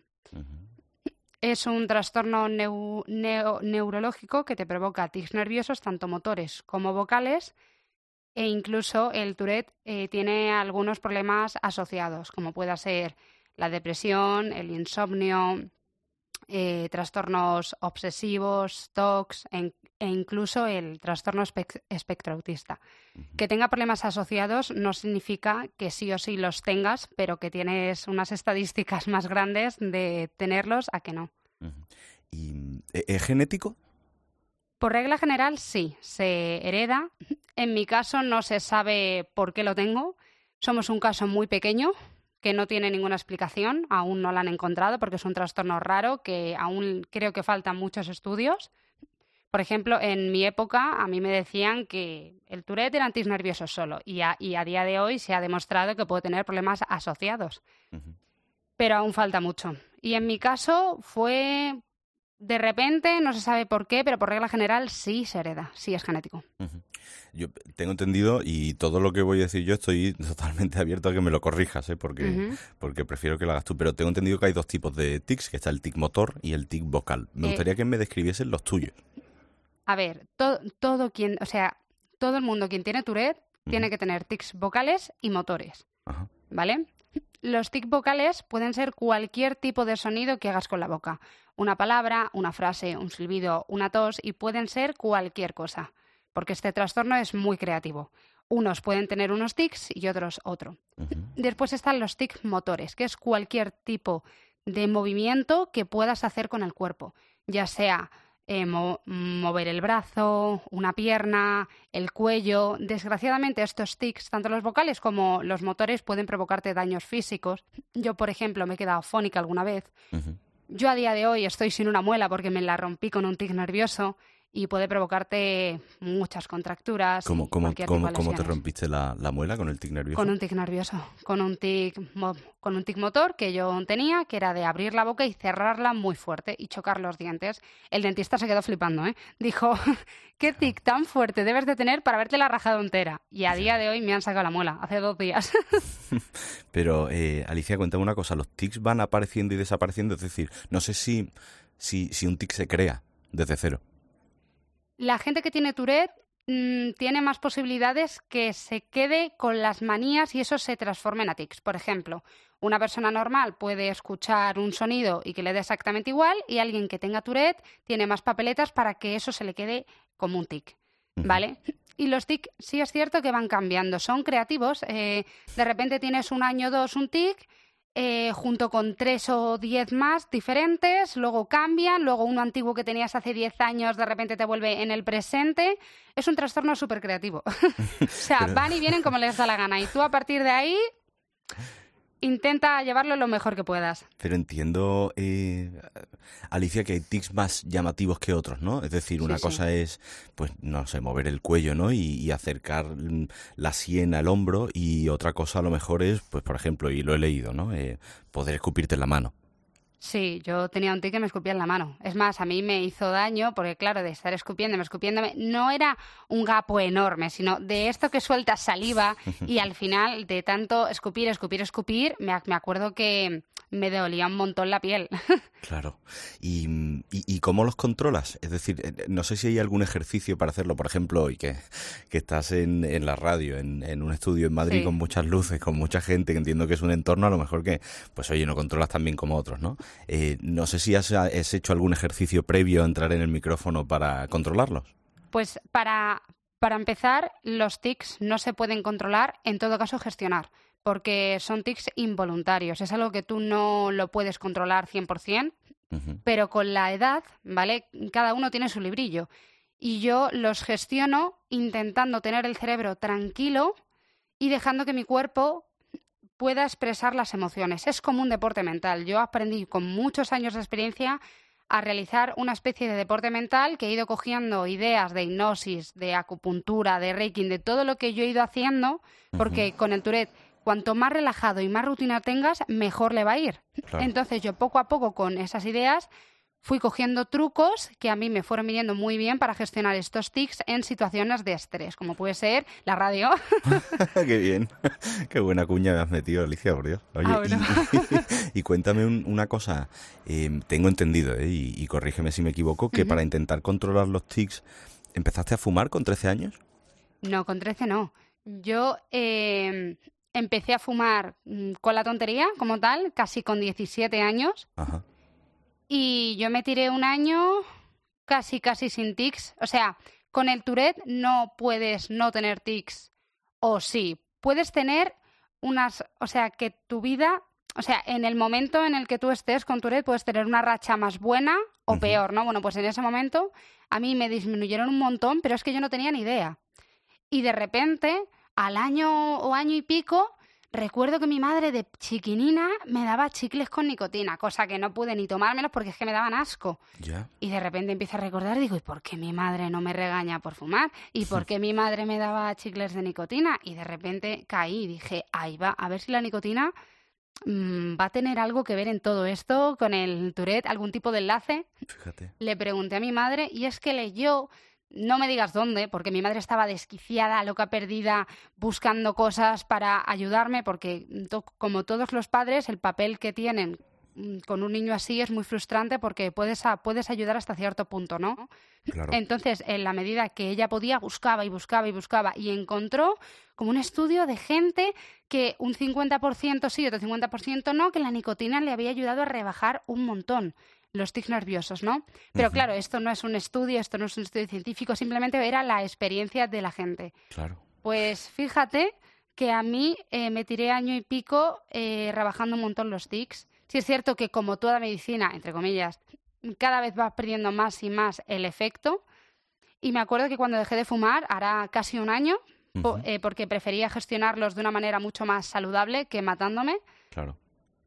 Es un trastorno neurológico que te provoca tics nerviosos, tanto motores como vocales, e incluso el Tourette tiene algunos problemas asociados, como pueda ser la depresión, el insomnio, trastornos obsesivos, TOCs e incluso el trastorno espectro autista. Que tenga problemas asociados no significa que sí o sí los tengas, pero que tienes unas estadísticas más grandes de tenerlos a que no. ¿Y es genético? Por regla general, sí, se hereda. En mi caso no se sabe por qué lo tengo. Somos un caso muy pequeño que no tiene ninguna explicación. Aún no la han encontrado porque es un trastorno raro que aún creo que faltan muchos estudios. Por ejemplo, en mi época a mí me decían que el Tourette eran tics nerviosos solo y a día de hoy se ha demostrado que puedo tener problemas asociados. Pero aún falta mucho. Y en mi caso fue de repente, no se sabe por qué, pero por regla general sí se hereda, sí es genético. Yo tengo entendido, y todo lo que voy a decir yo estoy totalmente abierto a que me lo corrijas, porque prefiero que lo hagas tú, pero tengo entendido que hay 2 tipos de tics, que está el tic motor y el tic vocal. Me gustaría que me describiesen los tuyos. A ver, todo el mundo quien tiene Tourette tiene que tener tics vocales y motores, ¿vale? Los tics vocales pueden ser cualquier tipo de sonido que hagas con la boca. Una palabra, una frase, un silbido, una tos, y pueden ser cualquier cosa, porque este trastorno es muy creativo. Unos pueden tener unos tics y otros otro. Después están los tics motores, que es cualquier tipo de movimiento que puedas hacer con el cuerpo, ya sea mover el brazo, una pierna, el cuello. Desgraciadamente estos tics, tanto los vocales como los motores, pueden provocarte daños físicos. Yo, por ejemplo, me he quedado afónica alguna vez. Yo a día de hoy estoy sin una muela porque me la rompí con un tic nervioso y puede provocarte muchas contracturas. ¿Cómo te rompiste la muela con el tic nervioso? Con un tic nervioso, con un tic motor que yo tenía, que era de abrir la boca y cerrarla muy fuerte y chocar los dientes. El dentista se quedó flipando, Dijo, ¿qué tic tan fuerte debes de tener para habértela rajado entera? Y a día de hoy me han sacado la muela, hace 2 días. Pero, Alicia, cuéntame una cosa, ¿los tics van apareciendo y desapareciendo? Es decir, no sé si un tic se crea desde cero. La gente que tiene Tourette tiene más posibilidades que se quede con las manías y eso se transforme en tics. Por ejemplo, una persona normal puede escuchar un sonido y que le dé exactamente igual, y alguien que tenga Tourette tiene más papeletas para que eso se le quede como un tic, ¿vale? Y los tics sí es cierto que van cambiando, son creativos. De repente tienes un año o 2 un tic, junto con 3 o 10 más diferentes, luego cambian, luego uno antiguo que tenías hace 10 años de repente te vuelve en el presente. Es un trastorno súper creativo. O sea, van y vienen como les da la gana y tú a partir de ahí intenta llevarlo lo mejor que puedas. Pero entiendo, Alicia, que hay tics más llamativos que otros, ¿no? Es decir, una cosa es, pues, no sé, mover el cuello, ¿no? Y acercar la sien al hombro, y otra cosa a lo mejor es, pues, por ejemplo, y lo he leído, ¿no? Poder escupirte en la mano. Sí, yo tenía un tic que me escupía en la mano. Es más, a mí me hizo daño porque, claro, de estar escupiéndome, no era un gapo enorme, sino de esto que suelta saliva y al final, de tanto escupir, me acuerdo que me dolía un montón la piel. Claro. ¿Y cómo los controlas? Es decir, no sé si hay algún ejercicio para hacerlo. Por ejemplo, hoy que estás en la radio, en un estudio en Madrid con muchas luces, con mucha gente, que entiendo que es un entorno a lo mejor que, pues oye, no controlas tan bien como otros, ¿no? No sé si has hecho algún ejercicio previo a entrar en el micrófono para controlarlos. Pues para empezar, los tics no se pueden controlar, en todo caso gestionar, porque son tics involuntarios. Es algo que tú no lo puedes controlar 100%, pero con la edad, ¿vale? Cada uno tiene su librillo. Y yo los gestiono intentando tener el cerebro tranquilo y dejando que mi cuerpo pueda expresar las emociones. Es como un deporte mental. Yo aprendí con muchos años de experiencia a realizar una especie de deporte mental que he ido cogiendo ideas de hipnosis, de acupuntura, de reiki, de todo lo que yo he ido haciendo, porque con el Tourette, cuanto más relajado y más rutina tengas, mejor le va a ir. Claro. Entonces yo poco a poco con esas ideas fui cogiendo trucos que a mí me fueron viniendo muy bien para gestionar estos tics en situaciones de estrés, como puede ser la radio. Qué bien. Qué buena cuña me has metido, Alicia, por Dios. Oye, bueno. y cuéntame una cosa. Tengo entendido, y corrígeme si me equivoco, que para intentar controlar los tics, ¿empezaste a fumar con 13 años? No, con 13 no. Yo empecé a fumar con la tontería, como tal, casi con 17 años. Ajá. Y yo me tiré un año casi sin tics. O sea, con el Tourette no puedes no tener tics. O sí, puedes tener unas... O sea, que tu vida... O sea, en el momento en el que tú estés con Tourette puedes tener una racha más buena o peor, ¿no? Bueno, pues en ese momento a mí me disminuyeron un montón, pero es que yo no tenía ni idea. Y de repente, al año o año y pico... Recuerdo que mi madre de chiquinina me daba chicles con nicotina, cosa que no pude ni tomármelos porque es que me daban asco. Ya. Y de repente empiezo a recordar, digo, ¿y por qué mi madre no me regaña por fumar? ¿Y por qué mi madre me daba chicles de nicotina? Y de repente caí y dije, ahí va, a ver si la nicotina va a tener algo que ver en todo esto, con el Tourette, algún tipo de enlace. Fíjate. Le pregunté a mi madre y es que leyó... No me digas dónde, porque mi madre estaba desquiciada, loca perdida, buscando cosas para ayudarme, porque como todos los padres, el papel que tienen con un niño así es muy frustrante porque puedes ayudar hasta cierto punto, ¿no? Claro. Entonces, en la medida que ella podía, buscaba y encontró como un estudio de gente que un 50% sí, otro 50% no, que la nicotina le había ayudado a rebajar un montón los tics nerviosos, ¿no? Pero claro, esto no es un estudio científico, simplemente era la experiencia de la gente. Claro. Pues fíjate que a mí me tiré año y pico rebajando un montón los tics. Sí es cierto que como toda medicina, entre comillas, cada vez va perdiendo más y más el efecto. Y me acuerdo que cuando dejé de fumar, hará casi un año, porque prefería gestionarlos de una manera mucho más saludable que matándome. Claro.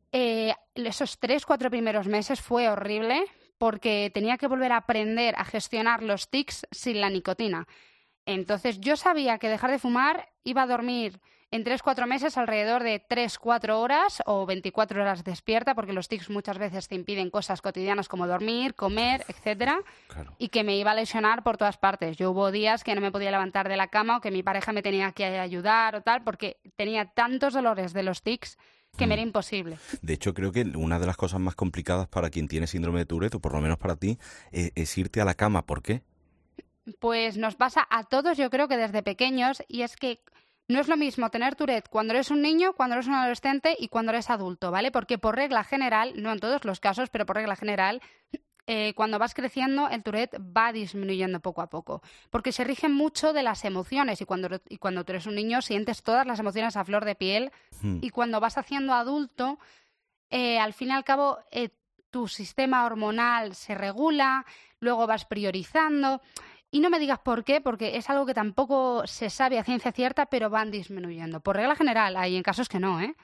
Esos 3-4 primeros meses fue horrible porque tenía que volver a aprender a gestionar los tics sin la nicotina. Entonces yo sabía que dejar de fumar iba a dormir en 3-4 meses alrededor de 3-4 horas o 24 horas despierta, porque los tics muchas veces te impiden cosas cotidianas como dormir, comer, etcétera, claro. Y que me iba a lesionar por todas partes. Yo hubo días que no me podía levantar de la cama o que mi pareja me tenía que ayudar o tal, porque tenía tantos dolores de los tics que me era imposible. De hecho, creo que una de las cosas más complicadas para quien tiene síndrome de Tourette, o por lo menos para ti, es irte a la cama. ¿Por qué? Pues nos pasa a todos, yo creo que desde pequeños, y es que no es lo mismo tener Tourette cuando eres un niño, cuando eres un adolescente y cuando eres adulto, ¿vale? Porque por regla general, no en todos los casos, pero por regla general, cuando vas creciendo, el Tourette va disminuyendo poco a poco, porque se rige mucho de las emociones y cuando tú eres un niño sientes todas las emociones a flor de piel y cuando vas haciendo adulto, al fin y al cabo, tu sistema hormonal se regula, luego vas priorizando y no me digas por qué, porque es algo que tampoco se sabe a ciencia cierta, pero van disminuyendo. Por regla general, hay en casos que no, ¿eh?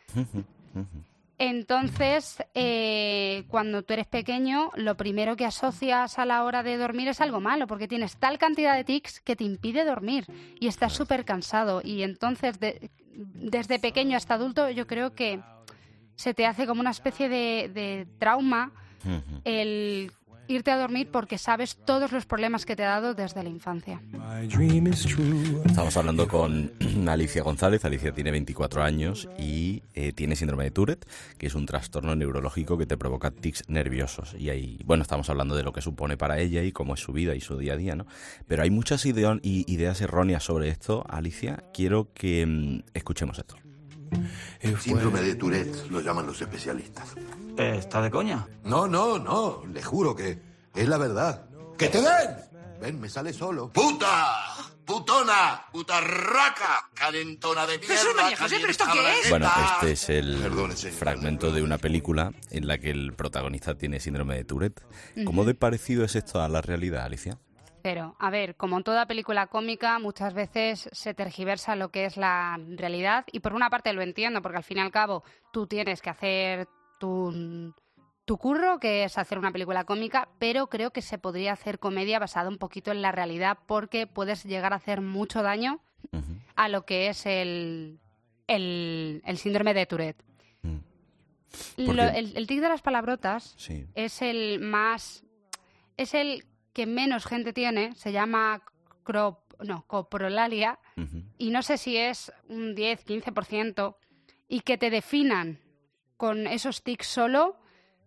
Entonces, cuando tú eres pequeño, lo primero que asocias a la hora de dormir es algo malo, porque tienes tal cantidad de tics que te impide dormir y estás súper cansado. Y entonces, desde pequeño hasta adulto, yo creo que se te hace como una especie de trauma el irte a dormir porque sabes todos los problemas que te ha dado desde la infancia. Estamos hablando con Alicia González. Alicia tiene 24 años y tiene síndrome de Tourette, que es un trastorno neurológico que te provoca tics nerviosos. Y ahí, bueno, estamos hablando de lo que supone para ella y cómo es su vida y su día a día, ¿no? Pero hay muchas ideas erróneas sobre esto, Alicia. Quiero que escuchemos esto. Síndrome de Tourette lo llaman los especialistas. ¿Está de coña? No, le juro que es la verdad. ¡Que te den! Ven, me sale solo. ¡Puta! ¡Putona! ¡Putarraca! ¡Calentona de mierda! ¡Jesús María José, pero esto qué es! Bueno, este es el fragmento de una película en la que el protagonista tiene síndrome de Tourette. ¿Cómo de parecido es esto a la realidad, Alicia? Pero, a ver, como en toda película cómica, muchas veces se tergiversa lo que es la realidad y por una parte lo entiendo, porque al fin y al cabo tú tienes que hacer tu curro, que es hacer una película cómica, pero creo que se podría hacer comedia basada un poquito en la realidad porque puedes llegar a hacer mucho daño a lo que es el el síndrome de Tourette. El tic de las palabrotas sí. es el que menos gente tiene, se llama coprolalia, y no sé si es un 10-15%, y que te definan con esos tics solo.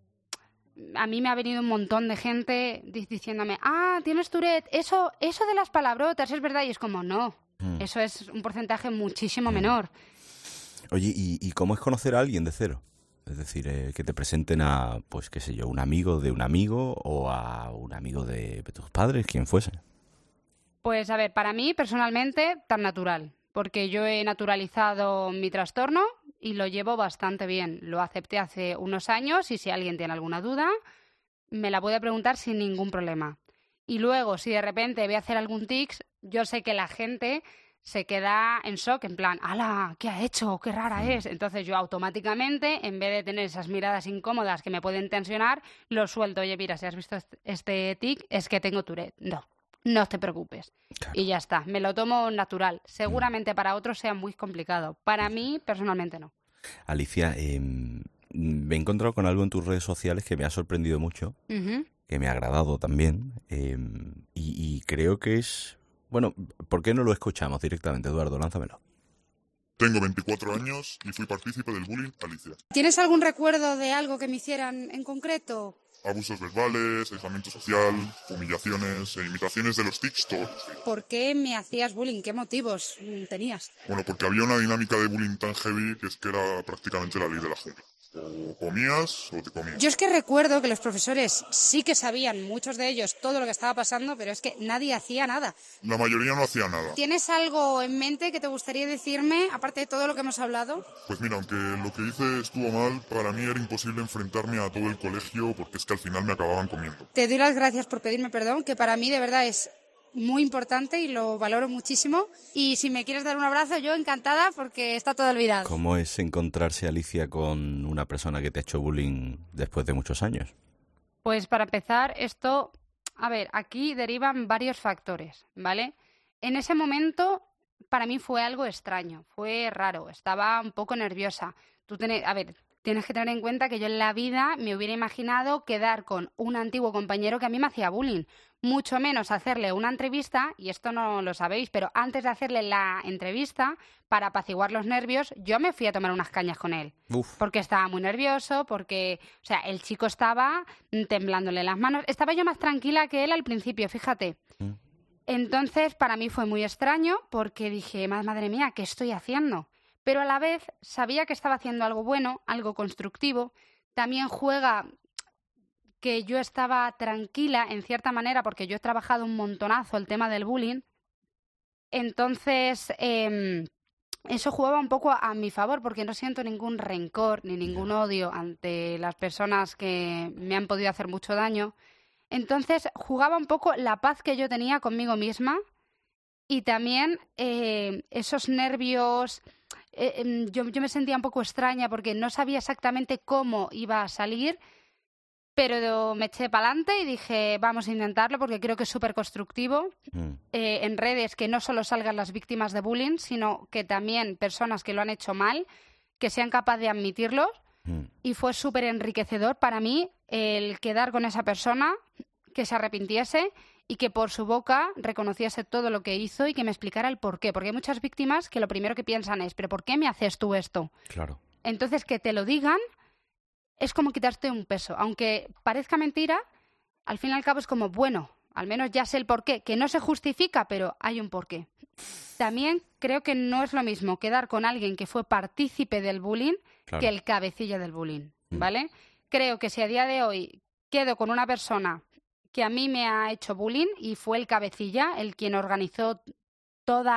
A mí me ha venido un montón de gente diciéndome, tienes Tourette, eso de las palabrotas, es verdad, y es como, no, eso es un porcentaje muchísimo menor. Oye, ¿y cómo es conocer a alguien de cero? Es decir, que te presenten a, pues qué sé yo, un amigo de un amigo o a un amigo de tus padres, quien fuese. Pues a ver, para mí personalmente tan natural, porque yo he naturalizado mi trastorno y lo llevo bastante bien. Lo acepté hace unos años y si alguien tiene alguna duda, me la puede preguntar sin ningún problema. Y luego, si de repente voy a hacer algún tics, yo sé que la gente se queda en shock, en plan, ¡hala! ¿Qué ha hecho? ¡Qué rara es! Entonces yo automáticamente, en vez de tener esas miradas incómodas que me pueden tensionar, lo suelto. Oye, mira, si has visto este tic, es que tengo Tourette. No te preocupes. Claro. Y ya está, me lo tomo natural. Seguramente para otros sea muy complicado. Para mí, personalmente, no. Alicia, me he encontrado con algo en tus redes sociales que me ha sorprendido mucho, que me ha agradado también, y creo que es... Bueno, ¿por qué no lo escuchamos directamente, Eduardo? Lánzamelo. Tengo 24 años y fui partícipe del bullying, Alicia. ¿Tienes algún recuerdo de algo que me hicieran en concreto? Abusos verbales, aislamiento social, humillaciones e imitaciones de los tics, todo. ¿Por qué me hacías bullying? ¿Qué motivos tenías? Bueno, porque había una dinámica de bullying tan heavy que es que era prácticamente la ley de la jungla. O comías o te comías. Yo es que recuerdo que los profesores sí que sabían, muchos de ellos, todo lo que estaba pasando, pero es que nadie hacía nada. La mayoría no hacía nada. ¿Tienes algo en mente que te gustaría decirme, aparte de todo lo que hemos hablado? Pues mira, aunque lo que hice estuvo mal, para mí era imposible enfrentarme a todo el colegio porque es que al final me acababan comiendo. Te doy las gracias por pedirme perdón, que para mí de verdad es muy importante y lo valoro muchísimo. Y si me quieres dar un abrazo, yo encantada porque está todo olvidado. ¿Cómo es encontrarse, Alicia, con una persona que te ha hecho bullying después de muchos años? Pues para empezar, esto... A ver, aquí derivan varios factores, ¿vale? En ese momento, para mí fue algo extraño, fue raro, estaba un poco nerviosa. Tienes que tener en cuenta que yo en la vida me hubiera imaginado quedar con un antiguo compañero que a mí me hacía bullying. Mucho menos hacerle una entrevista, y esto no lo sabéis, pero antes de hacerle la entrevista, para apaciguar los nervios, yo me fui a tomar unas cañas con él. Uf. Porque estaba muy nervioso, porque, o sea, el chico estaba temblándole las manos. Estaba yo más tranquila que él al principio, fíjate. Entonces, para mí fue muy extraño, porque dije, madre mía, ¿qué estoy haciendo? Pero a la vez sabía que estaba haciendo algo bueno, algo constructivo. También juega que yo estaba tranquila en cierta manera porque yo he trabajado un montonazo el tema del bullying. Entonces, eso jugaba un poco a mi favor porque no siento ningún rencor ni ningún odio ante las personas que me han podido hacer mucho daño. Entonces, jugaba un poco la paz que yo tenía conmigo misma y también esos nervios... Yo me sentía un poco extraña porque no sabía exactamente cómo iba a salir, pero me eché para adelante y dije, vamos a intentarlo porque creo que es súper constructivo en redes que no solo salgan las víctimas de bullying, sino que también personas que lo han hecho mal, que sean capaces de admitirlo. Y fue súper enriquecedor para mí el quedar con esa persona, que se arrepintiese y que por su boca reconociese todo lo que hizo y que me explicara el por qué. Porque hay muchas víctimas que lo primero que piensan es, ¿pero por qué me haces tú esto? Claro. Entonces, que te lo digan es como quitarte un peso. Aunque parezca mentira, al fin y al cabo es como, bueno, al menos ya sé el porqué, que no se justifica, pero hay un porqué. También creo que no es lo mismo quedar con alguien que fue partícipe del bullying que el cabecilla del bullying, ¿vale? Creo que si a día de hoy quedo con una persona que a mí me ha hecho bullying y fue el cabecilla, el quien organizó todo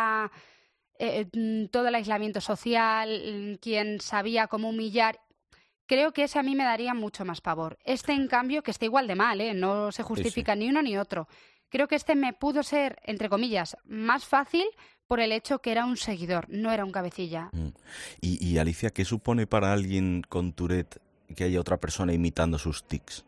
el aislamiento social, quien sabía cómo humillar, creo que ese a mí me daría mucho más pavor. Este, en cambio, que está igual de mal, no se justifica ni uno ni otro. Creo que este me pudo ser, entre comillas, más fácil por el hecho que era un seguidor, no era un cabecilla. Y Alicia, ¿qué supone para alguien con Tourette que haya otra persona imitando sus tics?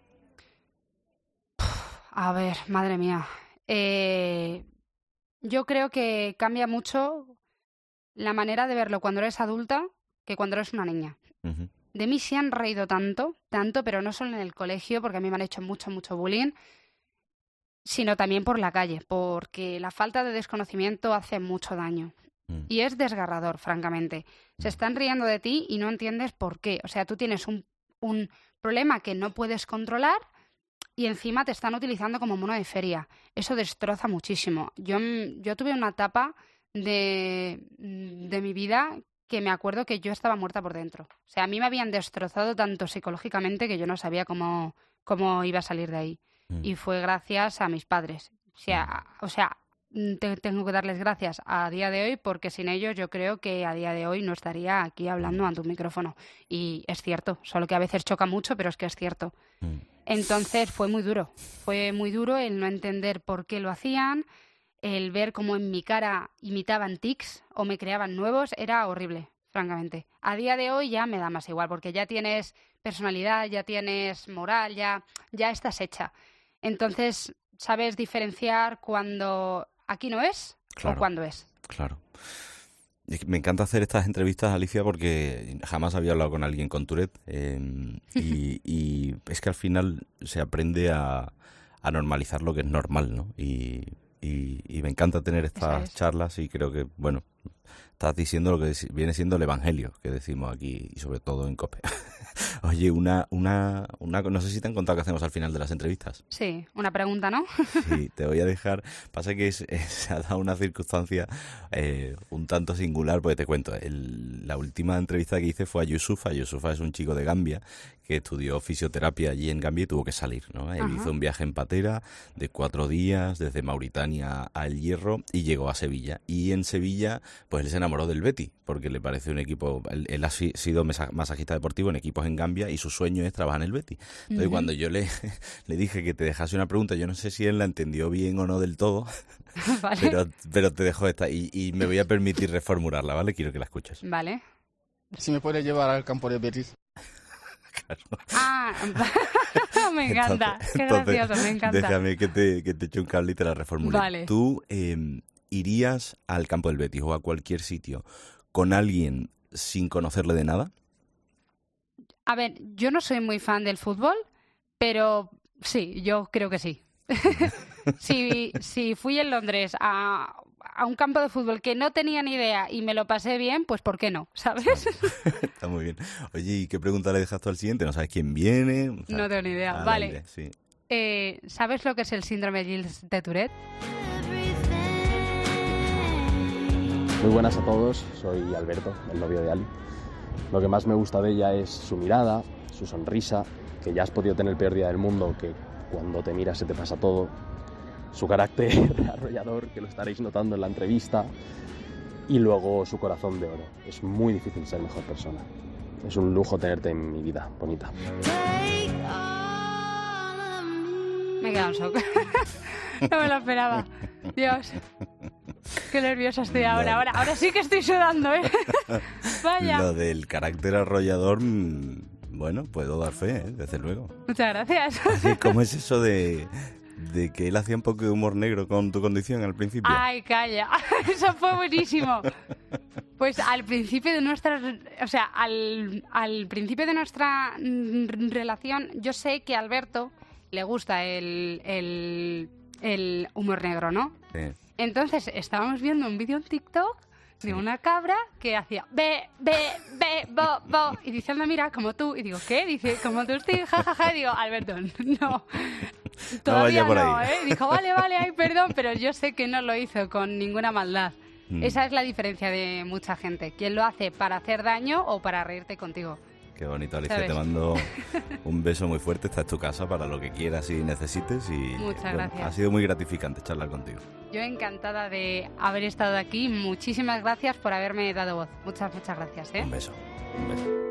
A ver, madre mía. Yo creo que cambia mucho la manera de verlo cuando eres adulta que cuando eres una niña. Ujú. De mí se han reído tanto, pero no solo en el colegio, porque a mí me han hecho mucho bullying, sino también por la calle, porque la falta de desconocimiento hace mucho daño. Y es desgarrador, francamente. Se están riendo de ti y no entiendes por qué. O sea, tú tienes un problema que no puedes controlar y encima te están utilizando como mono de feria. Eso destroza muchísimo. Yo tuve una etapa de mi vida que me acuerdo que yo estaba muerta por dentro. O sea, a mí me habían destrozado tanto psicológicamente que yo no sabía cómo iba a salir de ahí. Y fue gracias a mis padres. O sea, tengo que darles gracias a día de hoy, porque sin ellos yo creo que a día de hoy no estaría aquí hablando ante un micrófono. Y es cierto, solo que a veces choca mucho, pero es que es cierto. Entonces fue muy duro el no entender por qué lo hacían, el ver cómo en mi cara imitaban tics o me creaban nuevos, era horrible, francamente. A día de hoy ya me da más igual, porque ya tienes personalidad, ya tienes moral, ya estás hecha. Entonces sabes diferenciar cuando aquí no es o cuando es. Claro. Me encanta hacer estas entrevistas, Alicia, porque jamás había hablado con alguien con Tourette y es que al final se aprende a normalizar lo que es normal, ¿no? Y me encanta tener estas charlas y creo que, bueno, estás diciendo lo que viene siendo el evangelio que decimos aquí y sobre todo en COPE. Oye, no sé si te han contado qué hacemos al final de las entrevistas. Sí, una pregunta, ¿no? Sí, te voy a dejar. Pasa que se ha dado una circunstancia un tanto singular, porque te cuento. La última entrevista que hice fue a Yusufa. Yusufa es un chico de Gambia que estudió fisioterapia allí en Gambia y tuvo que salir, ¿no? Él hizo un viaje en patera de 4 días desde Mauritania a El Hierro y llegó a Sevilla. Y en Sevilla, pues él se enamoró del Betis, porque le parece un equipo... Él ha sido masajista deportivo en equipos en Gambia y su sueño es trabajar en el Betis. Entonces, cuando yo le dije que te dejase una pregunta, yo no sé si él la entendió bien o no del todo, vale. pero te dejo esta y me voy a permitir reformularla, ¿vale? Quiero que la escuches. Vale. Si me puedes llevar al campo de Betis. Claro. Me encanta. Qué gracioso, me encanta. Déjame que te eche un cable y te la reformule. Vale. ¿Tú irías al campo del Betis o a cualquier sitio con alguien sin conocerle de nada? A ver, yo no soy muy fan del fútbol, pero sí, yo creo que sí. Si fui en Londres a un campo de fútbol que no tenía ni idea y me lo pasé bien, pues ¿por qué no? ¿Sabes? Está muy bien. Oye, ¿y qué pregunta le dejas tú al siguiente? ¿No sabes quién viene? O sea, no tengo ni idea. Vale. Aire, sí. ¿Sabes lo que es el síndrome de Tourette? Muy buenas a todos, soy Alberto, el novio de Ali. Lo que más me gusta de ella es su mirada, su sonrisa, que ya has podido tener el peor día del mundo, que cuando te miras se te pasa todo, su carácter arrollador, que lo estaréis notando en la entrevista, y luego su corazón de oro. Es muy difícil ser mejor persona. Es un lujo tenerte en mi vida, bonita. Me he quedado en shock. No me lo esperaba. Dios, qué nerviosa estoy ahora. Ahora sí que estoy sudando, ¿eh? Vaya. Lo del carácter arrollador, bueno, puedo dar fe, desde luego. Muchas gracias. Oye, ¿cómo es eso de que él hacía un poco de humor negro con tu condición al principio? Ay, calla. Eso fue buenísimo. Pues al principio de nuestra... O sea, al principio de nuestra relación, yo sé que a Alberto le gusta el humor negro, ¿no? Sí. Entonces estábamos viendo un vídeo en TikTok de una cabra que hacía be, bo, bo, y diciendo, mira, como tú. Y digo, ¿qué? Dice, como tú, estoy, jajaja. Y digo, Alberto, no. Todavía no, ¿eh? Dijo, vale, ay, perdón, pero yo sé que no lo hizo con ninguna maldad. Esa es la diferencia de mucha gente. ¿Quién lo hace para hacer daño o para reírte contigo? Qué bonito, Alicia. ¿Sabes? Te mando un beso muy fuerte. Esta es tu casa para lo que quieras y necesites. Y, muchas gracias. Ha sido muy gratificante charlar contigo. Yo encantada de haber estado aquí. Muchísimas gracias por haberme dado voz. Muchas gracias, ¿eh? Un beso. Un beso.